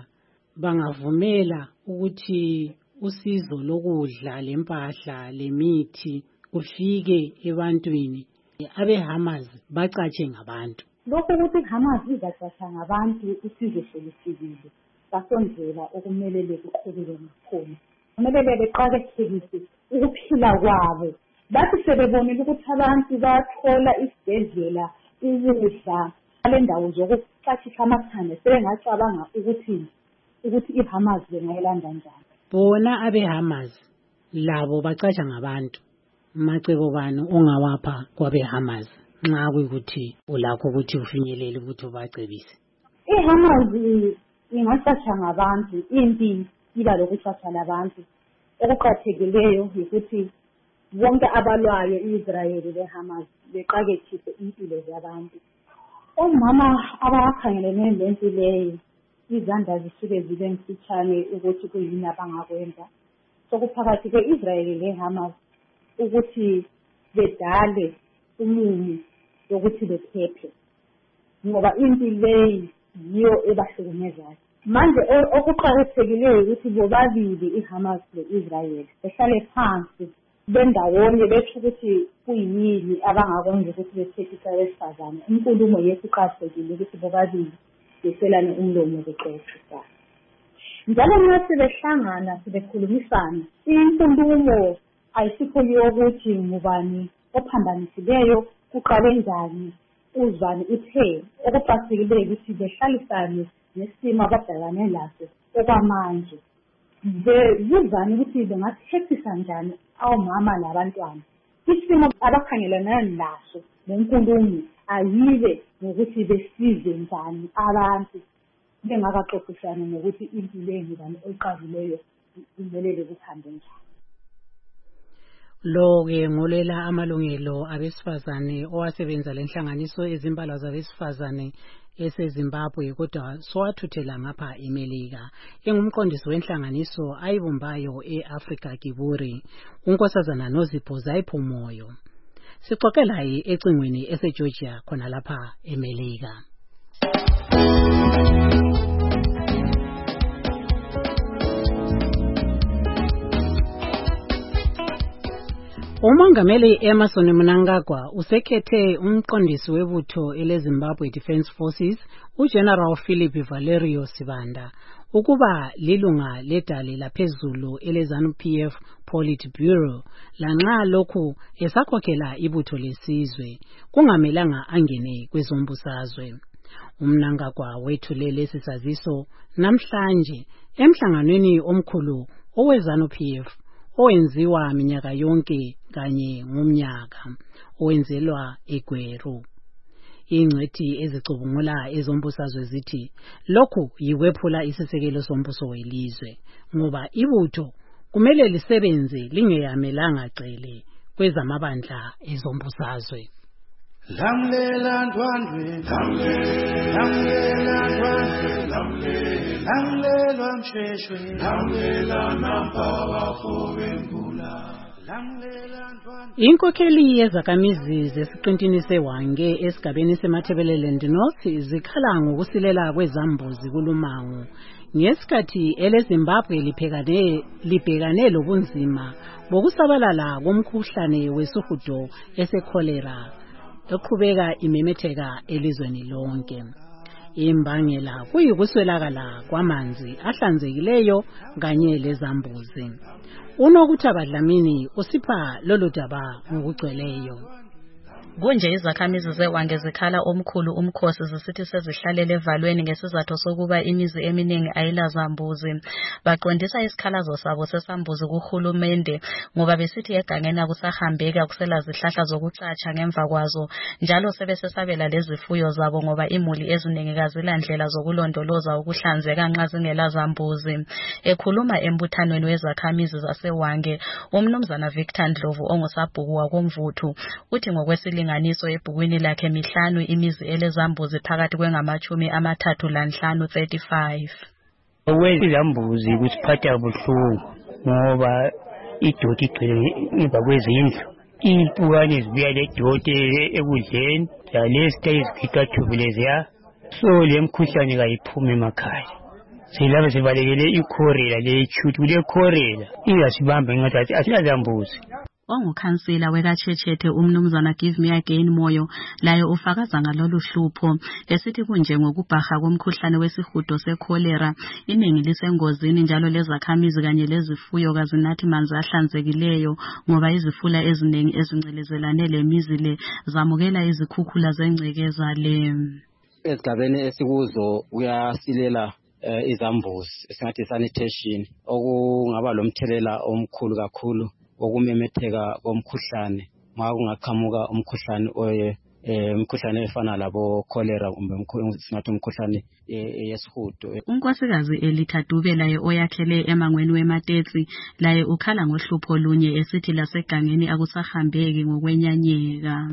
bangavumela ukuthi usizo lokudla lempahla lemithi kufike ebantwini, abe-Hamas bacatshe ngabantu. Lokho ukuthi iHamas izacatsha ngabantu usizo solufikile basondlela okumele bekuqhubeke ngakhona. Kumele beqakathekise ukuphila kwabo. Bathi sebebonile ukuthi abantu bathola isibhedlela ukudla ale ndawo zokucashisa amakhanda sebengacabanga ukuthi ukuthi iHamas bengayilanda njani. Bona abeHamas labo bacasha ngabantu. Macebo bani ongawapha kwabeHamas nxa kuyikuthi ulakho ukuthi ufinyelele ukuthi ubacebise? iHamas ingacatsha ngabantu, impi iba lokucatsha labantu. Okuqathekileyo ukuthi wonke abalwayo i-Israyeli le-Hamas beqakethise impilo zabantu. Omama abakhangelene lento leyo izandla zisuke zibe mfitshane ukuthi kuyini abangakwenza. Sokuphakathi kwe-Israyeli le-Hamas ukuthi bedale umumo yokuthi bephephe ngoba impi leyi yiyo ebahlukumezayo. Manje okuqakathekileyo ukuthi bobabili iHamas le-Israel behlale phansi bendawonye besho ukuthi kuyini abangakwenza ukuthi bephephisa abesifazane. Inkulumo yethu iqakathekile ukuthi bobabili beselane umlomo bexoxisana. Njalo nxa sibehlangana sibekhulumisana, inkulumo ayisikho yokuthi ngubani ophambanisileyo, kuqale njani, uzwane uthe. Okuqakathekileyo ukuthi behlalisane nesimo ababhekane laso okwamanje. Bezizane ukuthi bengaphephisa njani omama labantwana. Isimo abakhangelane naso nenkulumo ayibe ngokuthi besize njani abantu bengakaxoxisana ngokuthi impilo engibani eqazileyo imelele kuhambe njani. Lo-ke ngolela amalungelo abesifazane owasebenza lenhlanganiso ezimbalwa zabesifazane eseZimbabwe kodwa sowathuthela ngapha eMelika. Engumqondisi wenhlanganiso ayibumbayo e-Africa Kiburi, unkosazana Nozipho Zayipho Moyo. Sixoxela ecingweni eseGeorgia khona lapha eMelika. Umongameli Emmerson Mnangagwa usekhethe umqondisi webutho eleZimbabwe Defence Forces uGeneral Philip Valerio Sibanda ukuba lilunga ledale laphezulu eleZANU-P F Politburo lanxa lokhu esakhokhela ibutho lesizwe kungamelanga angene kwezombusazwe. Umnangagwa wethule lesi saziso namhlanje emhlanganweni omkhulu oweZANU-P F owenziwa minyaka yonke kanye ngomnyaka owenzelwa eGweru. Ingcwethi ezicubungula ezombusazwe zithi lokhu yiwephula isisekelo sombuso welizwe ngoba ibutho kumele lisebenze lingeyamelanga cele kwezamabandla ezombusazwe. Lamlela ndwandwe, lamlela ndwandwe, lamlela msheshwe, lamlela nampaba fobengula. Inkokheli yezakhamizi zesiqintini seWange esigabeni seMathebeleland North zikhala ngokusilela kwezambuzi kulumango ngesikhathi eleZimbabwe liphekane libhekane lobunzima bokusabalala komkhuhlane wesihudo esekholera eqhubeka imemetheka elizweni lonke. Imbangela kuyikuswelakala kwamanzi ahlanzekileyo kanye lezambuzi. Unokuthaba Dlamini usipha lolu daba ngokugcweleyo. Kunje izakhamizi zeWange zikhala omkhulu umkhosi zisithi sezihlalele evalweni ngesizathu sokuba imizi eminingi ayilazambuzi. Baqondisa isikhalazo sabo sesambuzi kuhulumende ngoba besithi egangeni akusahambeka kusela zihlahla zokucatsha ngemva kwazo njalo sebesesabela lezifuyo zabo ngoba imuli eziningi kazilandlela zokulondoloza ukuhlanzeka nxa zingelazambuzi. Ekhuluma embuthanweni wezakhamizi zaseWange, umnumzana Victor Ndlovu ongusabhuku wakomvuthu uthi ngokwesili nganiso ebhukwini lakhe mihlanu imizi elezambuzi phakathi kwengamachumi amathathu lanhlanu thirty-five. Okwezambuzi kusiphatha buhlungu ngoba idoti igcwele ngemva kwezindlu. Impukane zibuya ledoti ekudleni zalesita izikhitha thubule ziya. So le mkhuhlane kayiphumi emakhaya. Silapha sibalekele ikhorela lechuthi kule khorela iyasibamba ngathi asilazambuzi. Ongukhansela wekaChechethe umnumzana Give Me Again Moyo laye ufakaza ngalolu hlupho esithi kunje ngokubhaha komkhuhlane wesihudo sekholera iningi lisengozini njalo lezakhamizi kanye lezifuyo kazinathi manzi ahlanzekileyo ngoba izifula eziningi ezingcelezelane lemizi le zamukela izikhukhula zengcekeza le. Esigabeni esikuzo uyasilela uh, izambuzi esingathi sanitation okungaba lomthelela omkhulu kakhulu okumemetheka komkhuhlane ma kungaqhamuka umkhuhlane oye imikhuhlane efana labo cholera kumbe singathi umkhuhlane yesihudo. Unkosikazi Elitha Dube laye oyakhele emangweni wematetsi laye ukhala ngohlupho olunye esithi lasegangeni akusahambeki ngokwenyanyeka.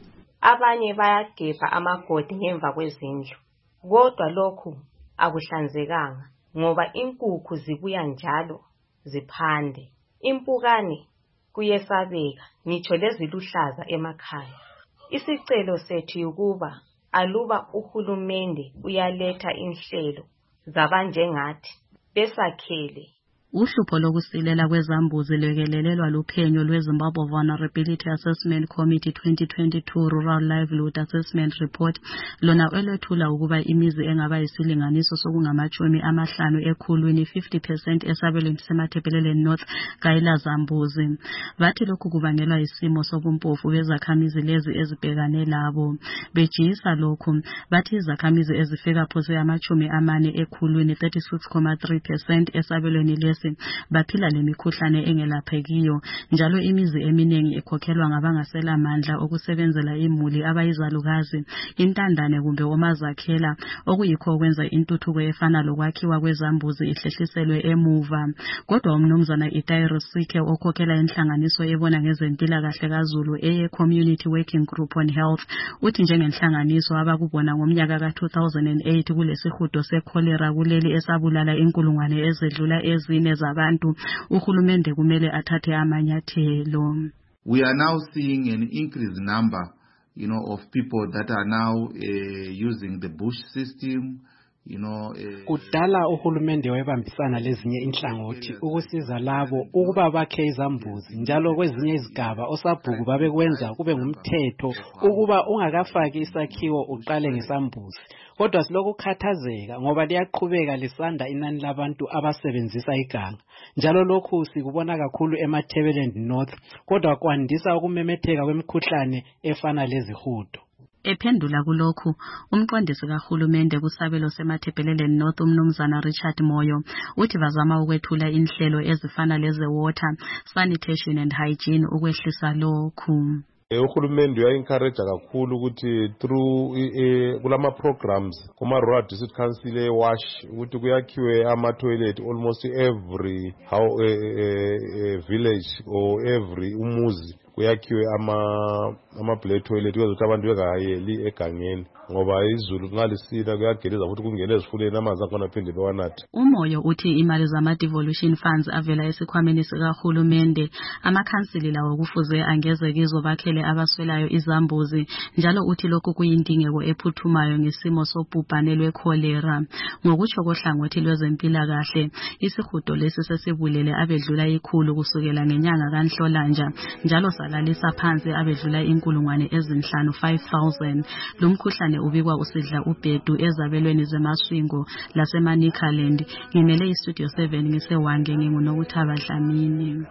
Abanye bayagebha amagodi ngemva kwezindlu, kodwa lokhu akuhlanzekanga ngoba inkukhu zibuya njalo ziphande. Impukane kuyesabeka ngitsho leziluhlaza emakhaya. Isicelo sethu ukuba aluba uhulumende uyaletha inhlelo zabanjengathi besakhele. Uhlupho lokusilela kwezambuzi lwekelelelwa luphenyo lweZimbabwe Vulnerability Assessment Committee twenty twenty-two Rural Livelihood Assessment Report lona elethula ukuba imizi engaba yisilinganiso sokungamachumi amahlanu ekhulwini fifty percent esabelweni seMatabeleland North kayila zambuzi. Bathi lokhu kubangelwa isimo sobumpofu bezakhamizi lezi ezibhekane labo. Bejiyisa lokhu bathi izakhamizi ezifika phose amachumi amane ekhulwini thirty-six point three percent esabelweni lesi baphila lemikhuhlane engelaphekiyo njalo imizi eminingi ekhokhelwa ngabangasela mandla okusebenzela imuli abayizalukazi intandane kumbe omazakhela okuyikho okwenza intuthuko efana lokwakhiwa kwezambuzi ihlehliselwe emuva. Kodwa umnumzana Itairo Sike okhokhela inhlanganiso ebona ngezempilakahle kaZulu eye Community Working Group on Health uthi njengenhlanganiso abakubona ngomnyaka ka two thousand eight kulesihudo secholera kuleli esabulala inkulungwane ezedlula ezine zabantu uhulumende kumele athathe amanyathelo. We are now seeing an increased number, you know, of people that are now uh, using the bush system. You know, uh, kudala uhulumende wayebambisana lezinye inhlangothi ukusiza labo ukuba bakhe izambuzi njalo kwezinye izigaba osabhuku babekwenza kube ngumthetho ukuba ungakafaki isakhiwo uqale ngesambuzi. Kodwa silokukhathazeka ngoba liyaqhubeka lisanda inani labantu abasebenzisa iganga njalo lokhu sikubona kakhulu eMatabeleland North kodwa kwandisa ukumemetheka kwemikhuhlane efana lezihudo. Ephendula kulokhu umqondisi kahulumende kusabelo seMatabeleland North umnumzana Richard Moyo uthi bazama ukwethula inhlelo ezifana leze water sanitation and hygiene ukwehlisa lokhu. Uhulumende uya-encourage kakhulu ukuthi through kulama programs kuma rural district council ewash ukuthi kuyakhiwe ama toilet almost every how a, a, a village or every umuzi kuyakhiwe ama ama play toilet ukuthi abantu bengayeli egangeni ngoba izulu ngalisina kuyageleza futhi kungene ezifuleni amanzi akhona phinde bewanathe. Umoyo uthi imali zama devolution funds avela esikhwameni sikahulumende amakhansili lawo kufuze angeze kizo bakhele abaswelayo izambuzi njalo uthi lokhu kuyindingeko ephuthumayo ngesimo sobhubhane lwecholera. Ngokutsho kohlangothi lwezempilakahle isihudo lesi sesibulele abedlula ikhulu kusukela ngenyanga kaNhlolanja njalo salalisa phansi abedlula inkulungwane ezinhlanu five thousand. Lumkhuhlane ubikwa usidla ubhedu ezabelweni zemaswingo laseManicaland. Ngimele istudio seven ngisewange ngingunokuthaba Dlamini.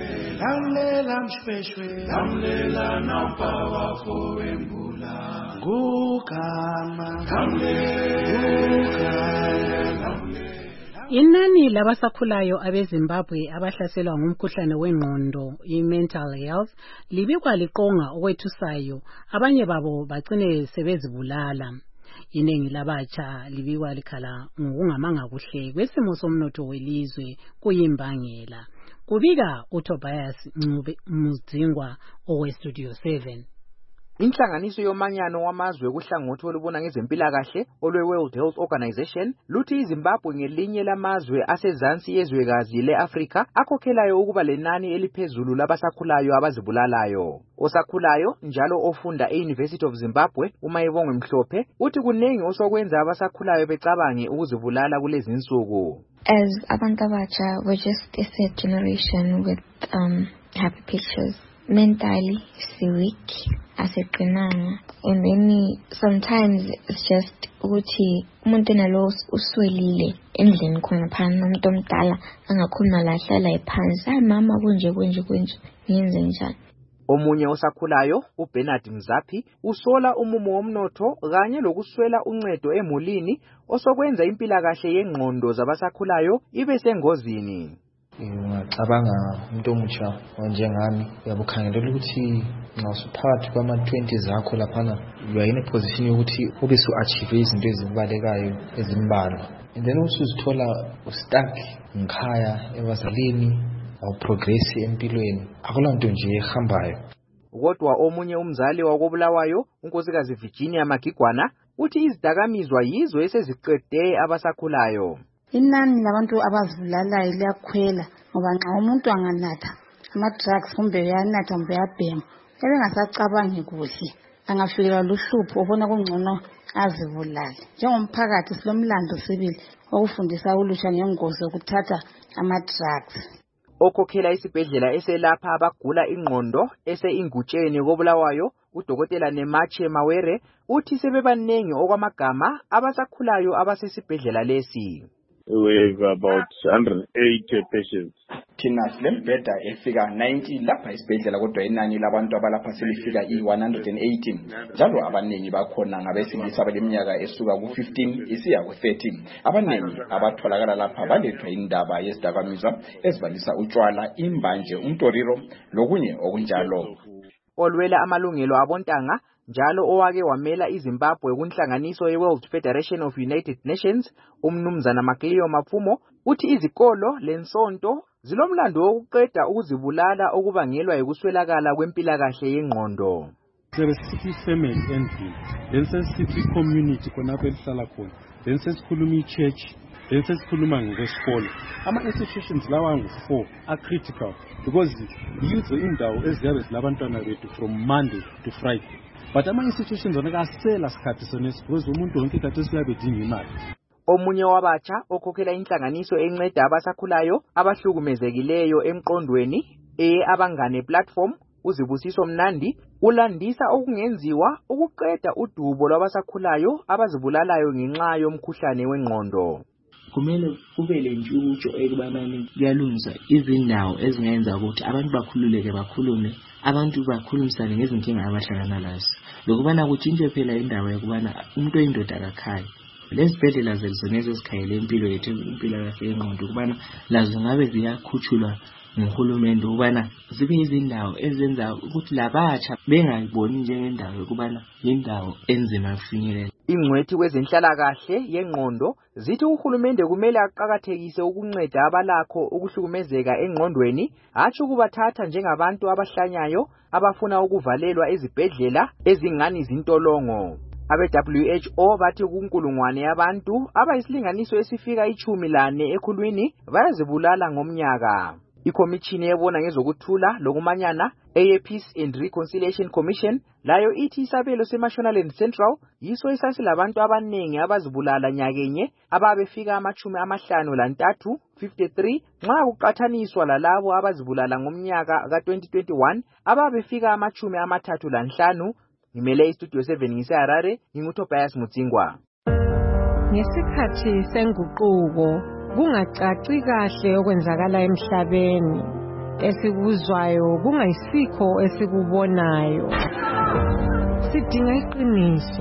Lamlela mshweshwe lamlela nampawa fowembula ngukama lamlela. Inani labasakhulayo abeZimbabwe abahlaselwa ngumkhuhlane wengqondo i-mental health libikwa liqonga okwethusayo abanye babo bagcine sebezibulala. Iningi labatsha libikwa likhala ngokungamanga kuhle kwesimo somnotho welizwe kuyimbangela. Kubika uTobias Ncube Mudzingwa owe Studio seven. Inhlanganiso yomanyano wamazwe kuhlangothi olubona ngezempilakahle olwe-World Health Organization luthi iZimbabwe ngelinye lamazwe asezansi yezwekazi le-Afrika akhokhelayo ukuba lenani eliphezulu labasakhulayo abazibulalayo. Osakhulayo njalo ofunda e-University of Zimbabwe uMayibongwe Mhlophe uthi kunengi osokwenza abasakhulayo becabange ukuzibulala kulezi insuku. As abantu abatsha, we're just a third generation with um, happy pictures. Mentally, si weak, asiqinanga, and then sometimes it's just ukuthi umuntu nalo uswelile endlini khona phana umuntu omdala angakhuluma la hlala ephansi hayi mama kunje kunje kunje ngiyenze njani. Omunye osakhulayo uBernard Mzaphi usola umumo womnotho kanye lokuswela uncedo emulini osokwenza impilakahle yengqondo zabasakhulayo ibe sengozini. Ungacabanga umuntu omutsha njengami uyabukhangelela ukuthi ngasuphakathi kwama-twenty zakho laphana you are in a position yokuthi ube su-achieve izinto ezibalekayo ezimbalwa, and then usuzithola ustuck ngikhaya ebazalini awuprogresi empilweni, akulanto nje ehambayo. Kodwa omunye umzali wakobulawayo unkosikazi Virginia Magigwana uthi izidakamizwa yizo eseziqede abasakhulayo. Inani labantu abazibulalayo liyakhwela ngoba nxa umuntu anganatha ama-drugs kumbe uyanatha kumbe uyabhema ebengasacabangi kuhle angafikelwa luhlupho ubona kungcono azibulale. Njengomphakathi silomlando sibili okufundisa ulutsha ngengozi yokuthatha ama-drugs. Okhokhela isibhedlela eselapha abagula ingqondo ese-Ingutsheni kobulawayo udokotela Nemache Mawere uthi sebebanengi okwamagama abasakhulayo abasesibhedlela lesi. We have about one hundred eighty patients. Thina silembheda efika ninety lapha isibhedlela kodwa inani labantu abalapha selifika i-one hundred eighteen njalo abanengi bakhona ngabesilisa abaleminyaka esuka ku-fifteen isiya ku-thirteen. Abanengi abatholakala lapha balethwa indaba yezidakamizwa ezibalisa utshwala, imbanje, umtoriro lokunye okunjalo. Olwela amalungelo abontanga njalo owake wamela iZimbabwe kunhlanganiso ye-World Federation of United Nations umnumzana Makleo Mapfumo uthi izikolo lensonto zilomlando wokuqeda ukuzibulala okubangelwa yikuswelakala kwempilakahle yengqondo. Sesithi family endlini, then sesithi community khonapho elihlala khona, then sesikhuluma i-church, then sesikhuluma ngesikolo. Ama-institutions lawa angu-four are critical because yizo indawo eziyabe zilabantwana bethu from Monday to Friday. But ama-institutions onake asela sikhathi sonesi because umuntu wonke khathesi uyabe edinga imali. Omunye wabatsha okhokhela inhlanganiso enceda abasakhulayo abahlukumezekileyo emqondweni e-Abangane platform uZibusiso Mnandi ulandisa okungenziwa ukuqeda udubo lwabasakhulayo abazibulalayo ngenxa yomkhuhlane wengqondo. Kumele kube lentshukutsho ekubanani kuyalungisa izindawo ezingenza ukuthi abantu bakhululeke bakhulume, abantu bakhulumisane ngezinkinga abahlangana lazo. Lokubana kutshintshe phela indawo yokubana umuntu oyindoda akakhaya. Lezibhedlela zelizonezo zikhayele impilo yethu, impilo kahle yengqondo ukubana lazo ngabe ziyakhutshulwa nguhulumende ukubana zibe izindawo ezenza ukuthi labatsha bengayiboni njengendawo yokubana indawo enzima ukufinyelela. Ingcwethi kwezenhlalakahle yengqondo zithi uhulumende kumele aqhakathekise ukunceda abalakho ukuhlukumezeka engqondweni, hatshi ukubathatha njengabantu abahlanyayo abafuna ukuvalelwa ezibhedlela ezingani zintolongo. Abe-W H O bathi kunkulungwane yabantu abayisilinganiso esifika ichumi lane ekhulwini bayazibulala ngomnyaka. Ikomishini ebona ngezokuthula lokumanyana eye Peace and Reconciliation Commission layo ithi isabelo seMashonaland Central yiso esasilabantu abanengi abazibulala nyakenye ababefika amachumi amahlanu lantathu fifty-three nxa kuqathaniswa lalabo abazibulala ngomnyaka ka twenty twenty-one ababefika amachumi amathathu lanhlanu. Ngimele istudio seven ngiseHarare, nginguTobias Mutsingwa. Ngesikhathi senguquko kungacaci kahle okwenzakala emhlabeni, esikuzwayo kungayisikho esikubonayo. Sidinga iqiniso.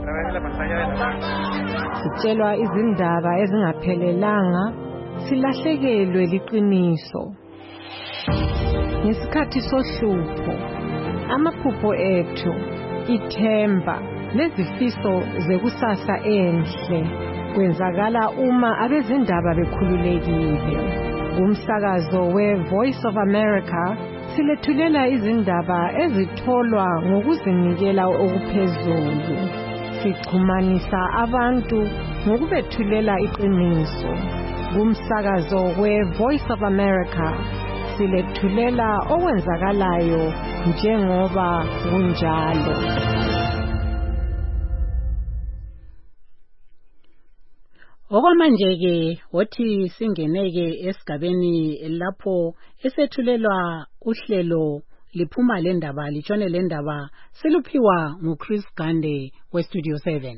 Sitshelwa izindaba ezingaphelelanga, silahlekelwe liqiniso. Ngesikhathi sohlupho, amaphupho ethu, ithemba nezifiso zekusasa enhle kwenzakala uma abezindaba bekhululekile. Kumsakazo we-Voice of America silethulela izindaba ezitholwa ngokuzinikela okuphezulu. Sixhumanisa abantu ngokubethulela iqiniso. Kumsakazo we-Voice of America silethulela okwenzakalayo njengoba kunjalo. Okwamanje ke wothi singeneke esigabeni lapho esethulelwa uhlelo liphuma lendaba litshone lendaba siluphiwa nguChris Gande weStudio seven.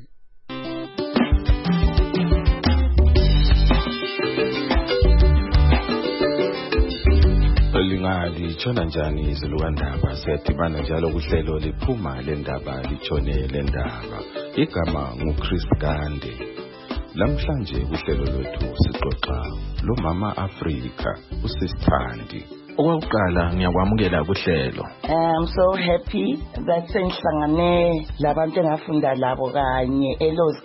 Lingali chona njani izilukandaba siyadibana njalo kuhlelo liphuma lendaba litshone lendaba. Igama nguChris Gande. Lamhlanje kuhlelo lwethu sixoxa lo Mama Africa uSisithandi Okokuqala ngiyakwamukela kuhlelo. I'm so happy that sengihlangane labantu engafunda labo kanye eLos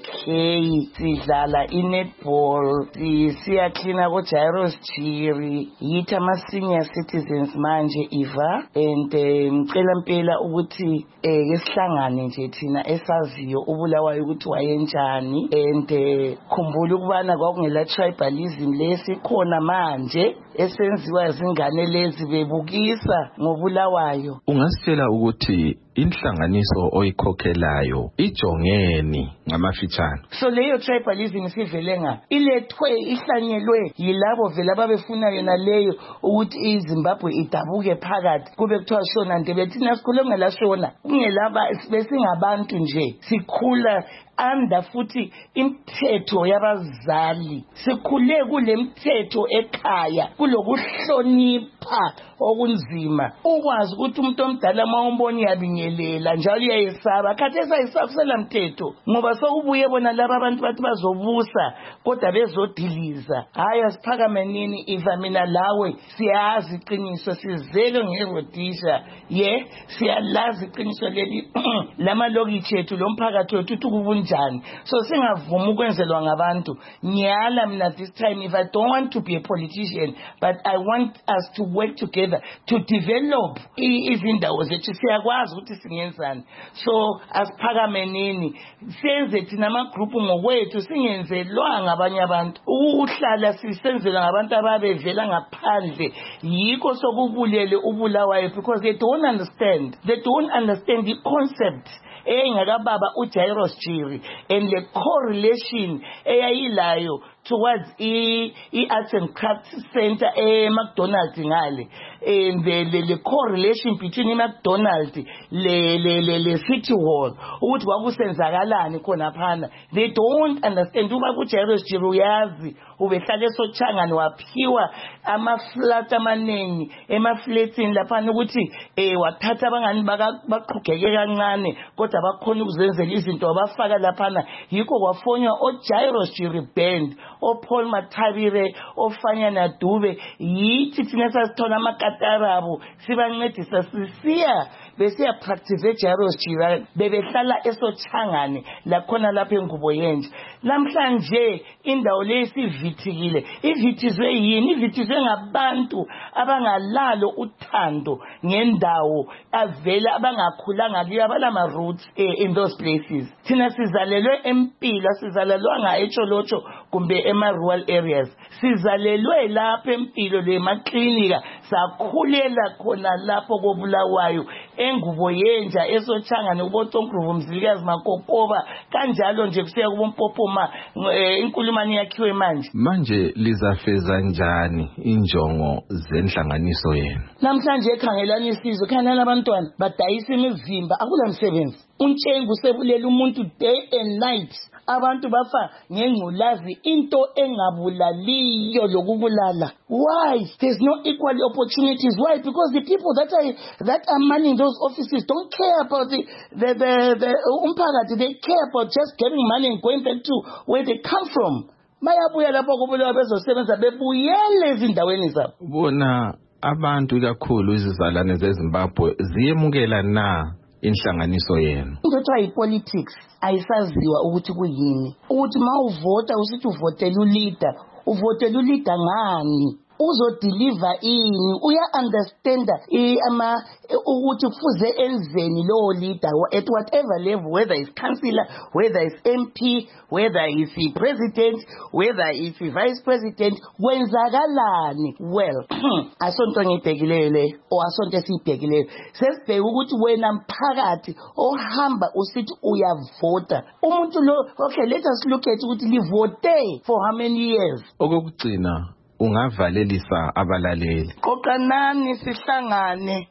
K sidlala i-netball siya cleana ko Jairus Chiri yithi ama senior citizens manje Eva and ngicela impela ukuthi eh sihlangane nje thina esaziyo ubulawayo ukuthi wayenjani and khumbula ukubana kwakungela tribalism lesi khona manje esenziwa izingane lezi bebukisa ngobulawayo. Ungasitshela ukuthi inhlanganiso oyikhokhelayo ijongeni ngamafitshane? So leyo tribalism sivele nga ilethwe ihlanyelwe yilabo vela babefuna yona leyo ukuthi iZimbabwe idabuke phakathi kube kuthiwa shona ndebe thina sikhule ngela shona kungelaba besingabantu nje sikhula anda futhi imithetho yabazali sikhule kule mithetho ekhaya kulokuhlonipha okunzima ukwazi ukuthi umuntu omdala mawumboni yabingelela njalo uyayesaba khathesa isafusela mthetho ngoba sokubuye bona laba abantu bathi bazobusa kodwa bezodiliza hayi asiphakamenini Eva mina lawe siyazi iqiniso sizele ngerodisha ye siyalazi iqiniso leli lama lokithi ethu lomphakathi wethu tukubunjani so singavuma ukwenzelwa ngabantu nyala mina this time if I don't want to be a politician but I want us to work together to develop izindawo zethu siyakwazi ukuthi singenzani so asiphakamenini senze thina ama group ngokwethu singenzelwa ngabanye abantu ukuhlala sisenzela ngabantu ababevela ngaphandle yikho sokubulele ubulawayo because they don't understand they don't understand the concept engakababa uJairus Chiri and the correlation eyayilayo towards i, i arts and crafts center e McDonald's ngale and the, the, the correlation between McDonald's le le le, le city hall ukuthi kwakusenzakalani khona phana they don't understand uba kuJairus Chiri uyazi ubehlala esochangani waphiwa ama flat amaningi ema flatini lapha ukuthi eh wathatha abangani baqhugeke kancane kodwa bakhona ukuzenzela izinto abafaka lapha yikho kwafonywa oJairus Chiri band oPaul Mathabire ofanyana Dube yithi thina sasithola amakatarabo sibancedisa sisiya besiya practice eJairus Chiri bebehlala esochangani lakhona lapha engubo yenje namhlanje indawo lesivithikile ivithizwe yini ivithizwe ngabantu abangalalo uthando ngendawo avela abangakhulanga liyo abalama roots eh, in those places thina sizalelwe empila sizalelwa ngaEcholocho kumbe ema rural areas sizalelwe lapha empilo le maklinika sakhulela khona lapho kobulawayo engubo yenja esochangane uboTonkruvu Mzilikazi Makopoba kanjalo nje kusiya kubompopoma inkulumani yakhiwe manje manje lizafeza njani injongo zenhlanganiso yenu namhlanje ekhangelana isizwe khanana abantwana badayisa imizimba akula msebenzi uNtshengu sebulela umuntu day and night abantu bafa ngengculazi into engabulaliyo lokubulala why there's no equal opportunities why because the people that are that are manning those offices don't care about the the the, the umphakathi they care about just getting money and going back to where they come from bayabuya lapho kubulawa bezosebenza bebuyele ezindaweni zabo bona abantu kakhulu izizalwane zeZimbabwe ziyemukela na inhlanganiso yenu into ayi politics ayisaziwa ukuthi kuyini ukuthi mawuvota usithi uvotela uleader uvotela uleader ngani uzodeliver ini uya understand ama ukuthi kufuze enzeni lo leader at whatever level whether is councillor whether is M P whether is the president whether is the vice president kwenzakalani well asonto ngibhekileyo le o asonto esibhekileyo sesibheka ukuthi wena mphakathi ohamba usithi uyavota umuntu lo okay let us look at ukuthi livote for how many years okugcina ungavalelisa abalaleli qoqanani sihlangane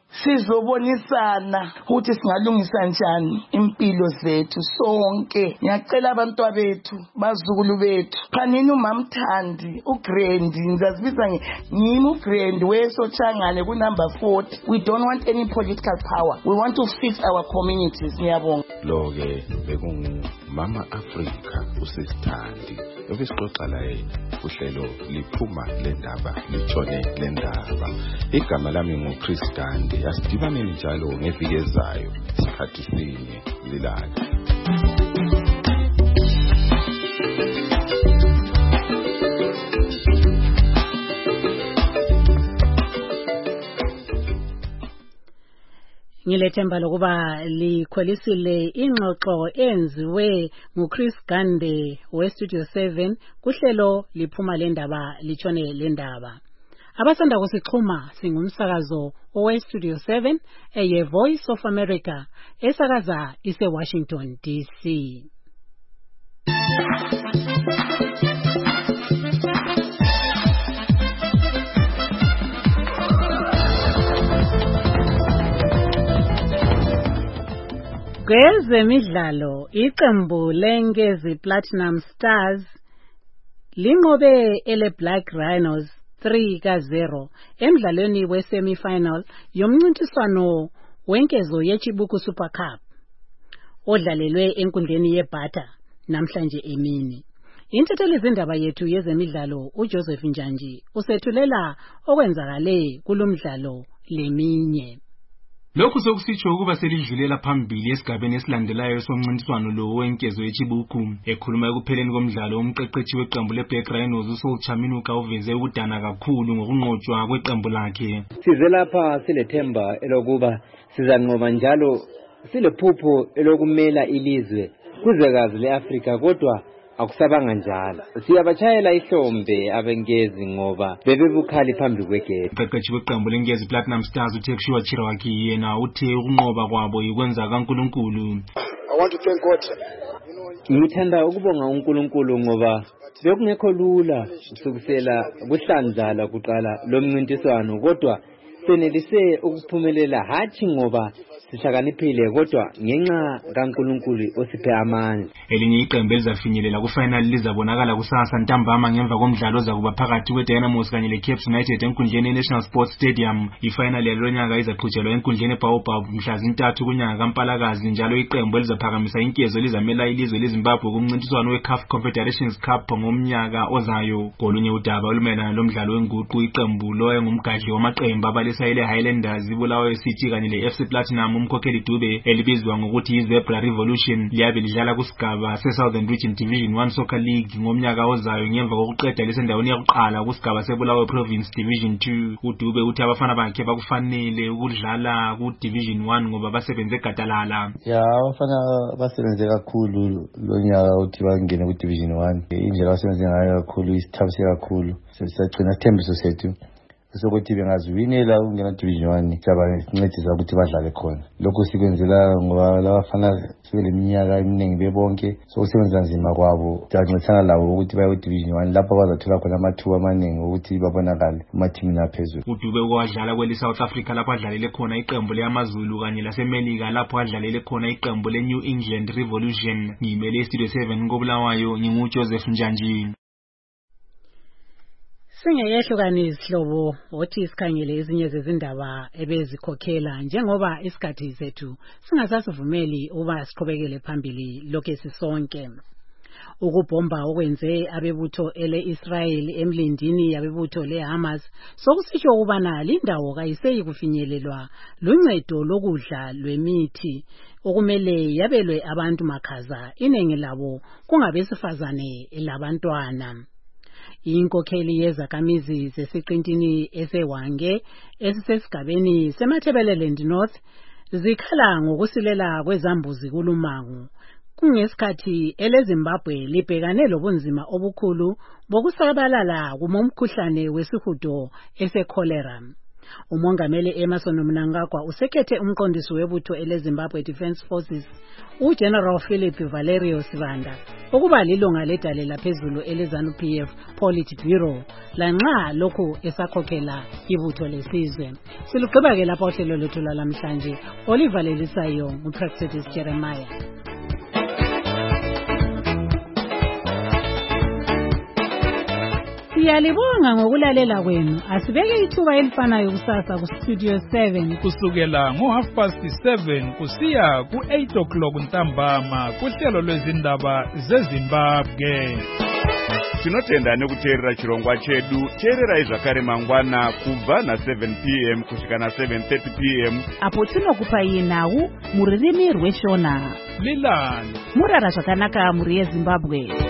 sizobonisana ukuthi singalungisa njani impilo zethu sonke ngiyacela abantwana bethu bazukulu bethu phanini uMamthandi uGrandi ngizazibiza ngimi uGrandi wesochangane ku number forty we don't want any political power we want to fix our communities ngiyabonga lo ke bekungu Mama Africa usisithandi lokesixoxa la yena uhlelo liphuma le ndaba litshone le ndaba. Igama lami nguChris Gandhi. Asidibaneni njalo ngeviki ezayo isikhathi sinye lilanga. Ngilethemba lokuba likholisile ingxoxo enziwe nguChris Gandhi we-Studio seven kuhlelo liphuma le ndaba litshone le ndaba. Abasanda kusixhuma singumsakazo owe-Studio seven eye Voice of America esakaza ise Washington D C. Kwezemidlalo iqembu leNkezi Platinum Stars linqobe ele Black Rhinos three ka zero emidlalweni we-semi-final yomncintiswano wenkezo yeChibuku Super Cup odlalelwe enkundleni yeBata namhlanje emini. Intatheli zindaba yethu yezemidlalo uJoseph Njanji usethulela okwenzakale kulomdlalo leminye. Lokhu sokusitsho ukuba selidlulela phambili esigabeni esilandelayo somncintiswano lo wenkezo yeChibuku. Ekhuluma ekupheleni komdlalo umqeqeshi weqembu leBlack Rhinos uSol Chaminuka uveze ukudana kakhulu ngokunqotshwa kweqembu lakhe. Size lapha silethemba elokuba sizanqoba njalo silephupho elokumela ilizwe kuzwekazi leAfrika, kodwa akusabanga njalo. Siyabachayela ihlombe abenkezi ngoba bebebukhali phambi kwegedi. Umqeqeshi weqembu leNkezi Platinum Stars uThekushiwa Chirawaki yena uthe ukunqoba kwabo yikwenza kaNkulunkulu. I want to thank God. Ngithanda ukubonga uNkulunkulu ngoba bekungekho lula ukusukela kuhlanzala kuqala lo mncintiswano, kodwa senelise ukuphumelela hathi ngoba sihlakaniphile kodwa ngenxa kaNkulunkulu osiphe amandla. Elinye iqembu elizafinyelela kufinal lizabonakala kusasa ntambama ngemva komdlalo ozakuba phakathi kweDynamos kanye leCape United enkundleni yeNational Sports Stadium. Ifinal yalonyaka izaqhutshelwa enkundleni eBaobab mhla zintathu kunyaka kaMpalakazi, njalo iqembu elizaphakamisa inkezo lizamela ilizwe leZimbabwe kumncintiswano weCAF Confederations Cup ngomnyaka ozayo. Kolunye udaba olumayelana lomdlalo wenguqu, iqembu loye ngumgadli wamaqembu abalisayile Highlanders iBulawayo City kanye leF C Platinum umkhokheli Dube elibizwa ngokuthi iZebra Revolution liyabe lidlala kusigaba seSouthern Region Division one Soccer League ngomnyaka ozayo ngemva kokuqeda lesendaweni yokuqala kusigaba seBulawayo Province Division two. uDube uthi abafana bakhe bakufanele ukudlala kuDivision one ngoba basebenze gadalala. Ya abafana basebenze kakhulu lonyaka uthi bangene kuDivision one. Indlela basebenze ngayo kakhulu isithabise kakhulu. Sesagcina thembiso sethu sokuthi bengaziwinela ukungena Division one siyabancedisa ukuthi badlale khona. Lokho sikwenzela ngoba labafana sebeleminyaka eminingi bebonke sokusebenza nzima kwabo siyancedisana labo ukuthi baye kuDivision one lapho bazathola khona amathuba amaningi ukuthi babonakale emathimini aphezulu. uDube kwadlala kweli South Africa lapho adlalele khona iqembu leAmaZulu kanye laseMelika lapho adlalele khona iqembu leNew England Revolution. Ngimele iStudio seven koBulawayo nginguJoseph Njanji. Singeyehlukana izihlobo othi isikhangele ezinye zezindaba ebezikhokhela njengoba isikhathi sethu singasasivumeli uba siqhubekele phambili lokho sisonke. Ukubhomba okwenze abebutho ele-Israel emlindini yabebutho leHamas sokusitsho ukubana lindawo kayiseyi kufinyelelwa luncedo lokudla lwemithi okumele yabelwe abantu makhaza, inengi labo kungabesifazane labantwana. Inkokheli yezakhamizi zesiqintini eseWange esisesigabeni seMathebeleland North zikhala ngokusilela kwezambuzi kulumango kungesikhathi eleZimbabwe libhekane lobunzima obukhulu bokusabalala kumomkhuhlane wesihudo esekholera. Umongameli Emmerson Mnangagwa usekhethe umqondisi webutho eleZimbabwe Defence Forces uGeneral Philip Valerio Sivanda ukuba lilunga ledale laphezulu eleZANU P F Politburo lanxa lokhu esakhokhela ibutho lesizwe. Silugqiba ke lapha uhlelo lethu lamhlanje olivalelisayo nguPractice Jeremiah. Siyalibonga ngokulalela kwenu. Asibeke ithuba elifanayo kusasa ku Studio seven kusukela ngo half past seven kusiya ku eight o'clock ntambama kuhlelo lwezindaba zeZimbabwe. tinotenda nekuteerera chirongwa chedu. Teererai zvakare mangwana kubva na seven p m kusvika na seven thirty p m apo tinokupai nhau mururimi rweshona. Lilani murara zvakanaka muri yeZimbabwe.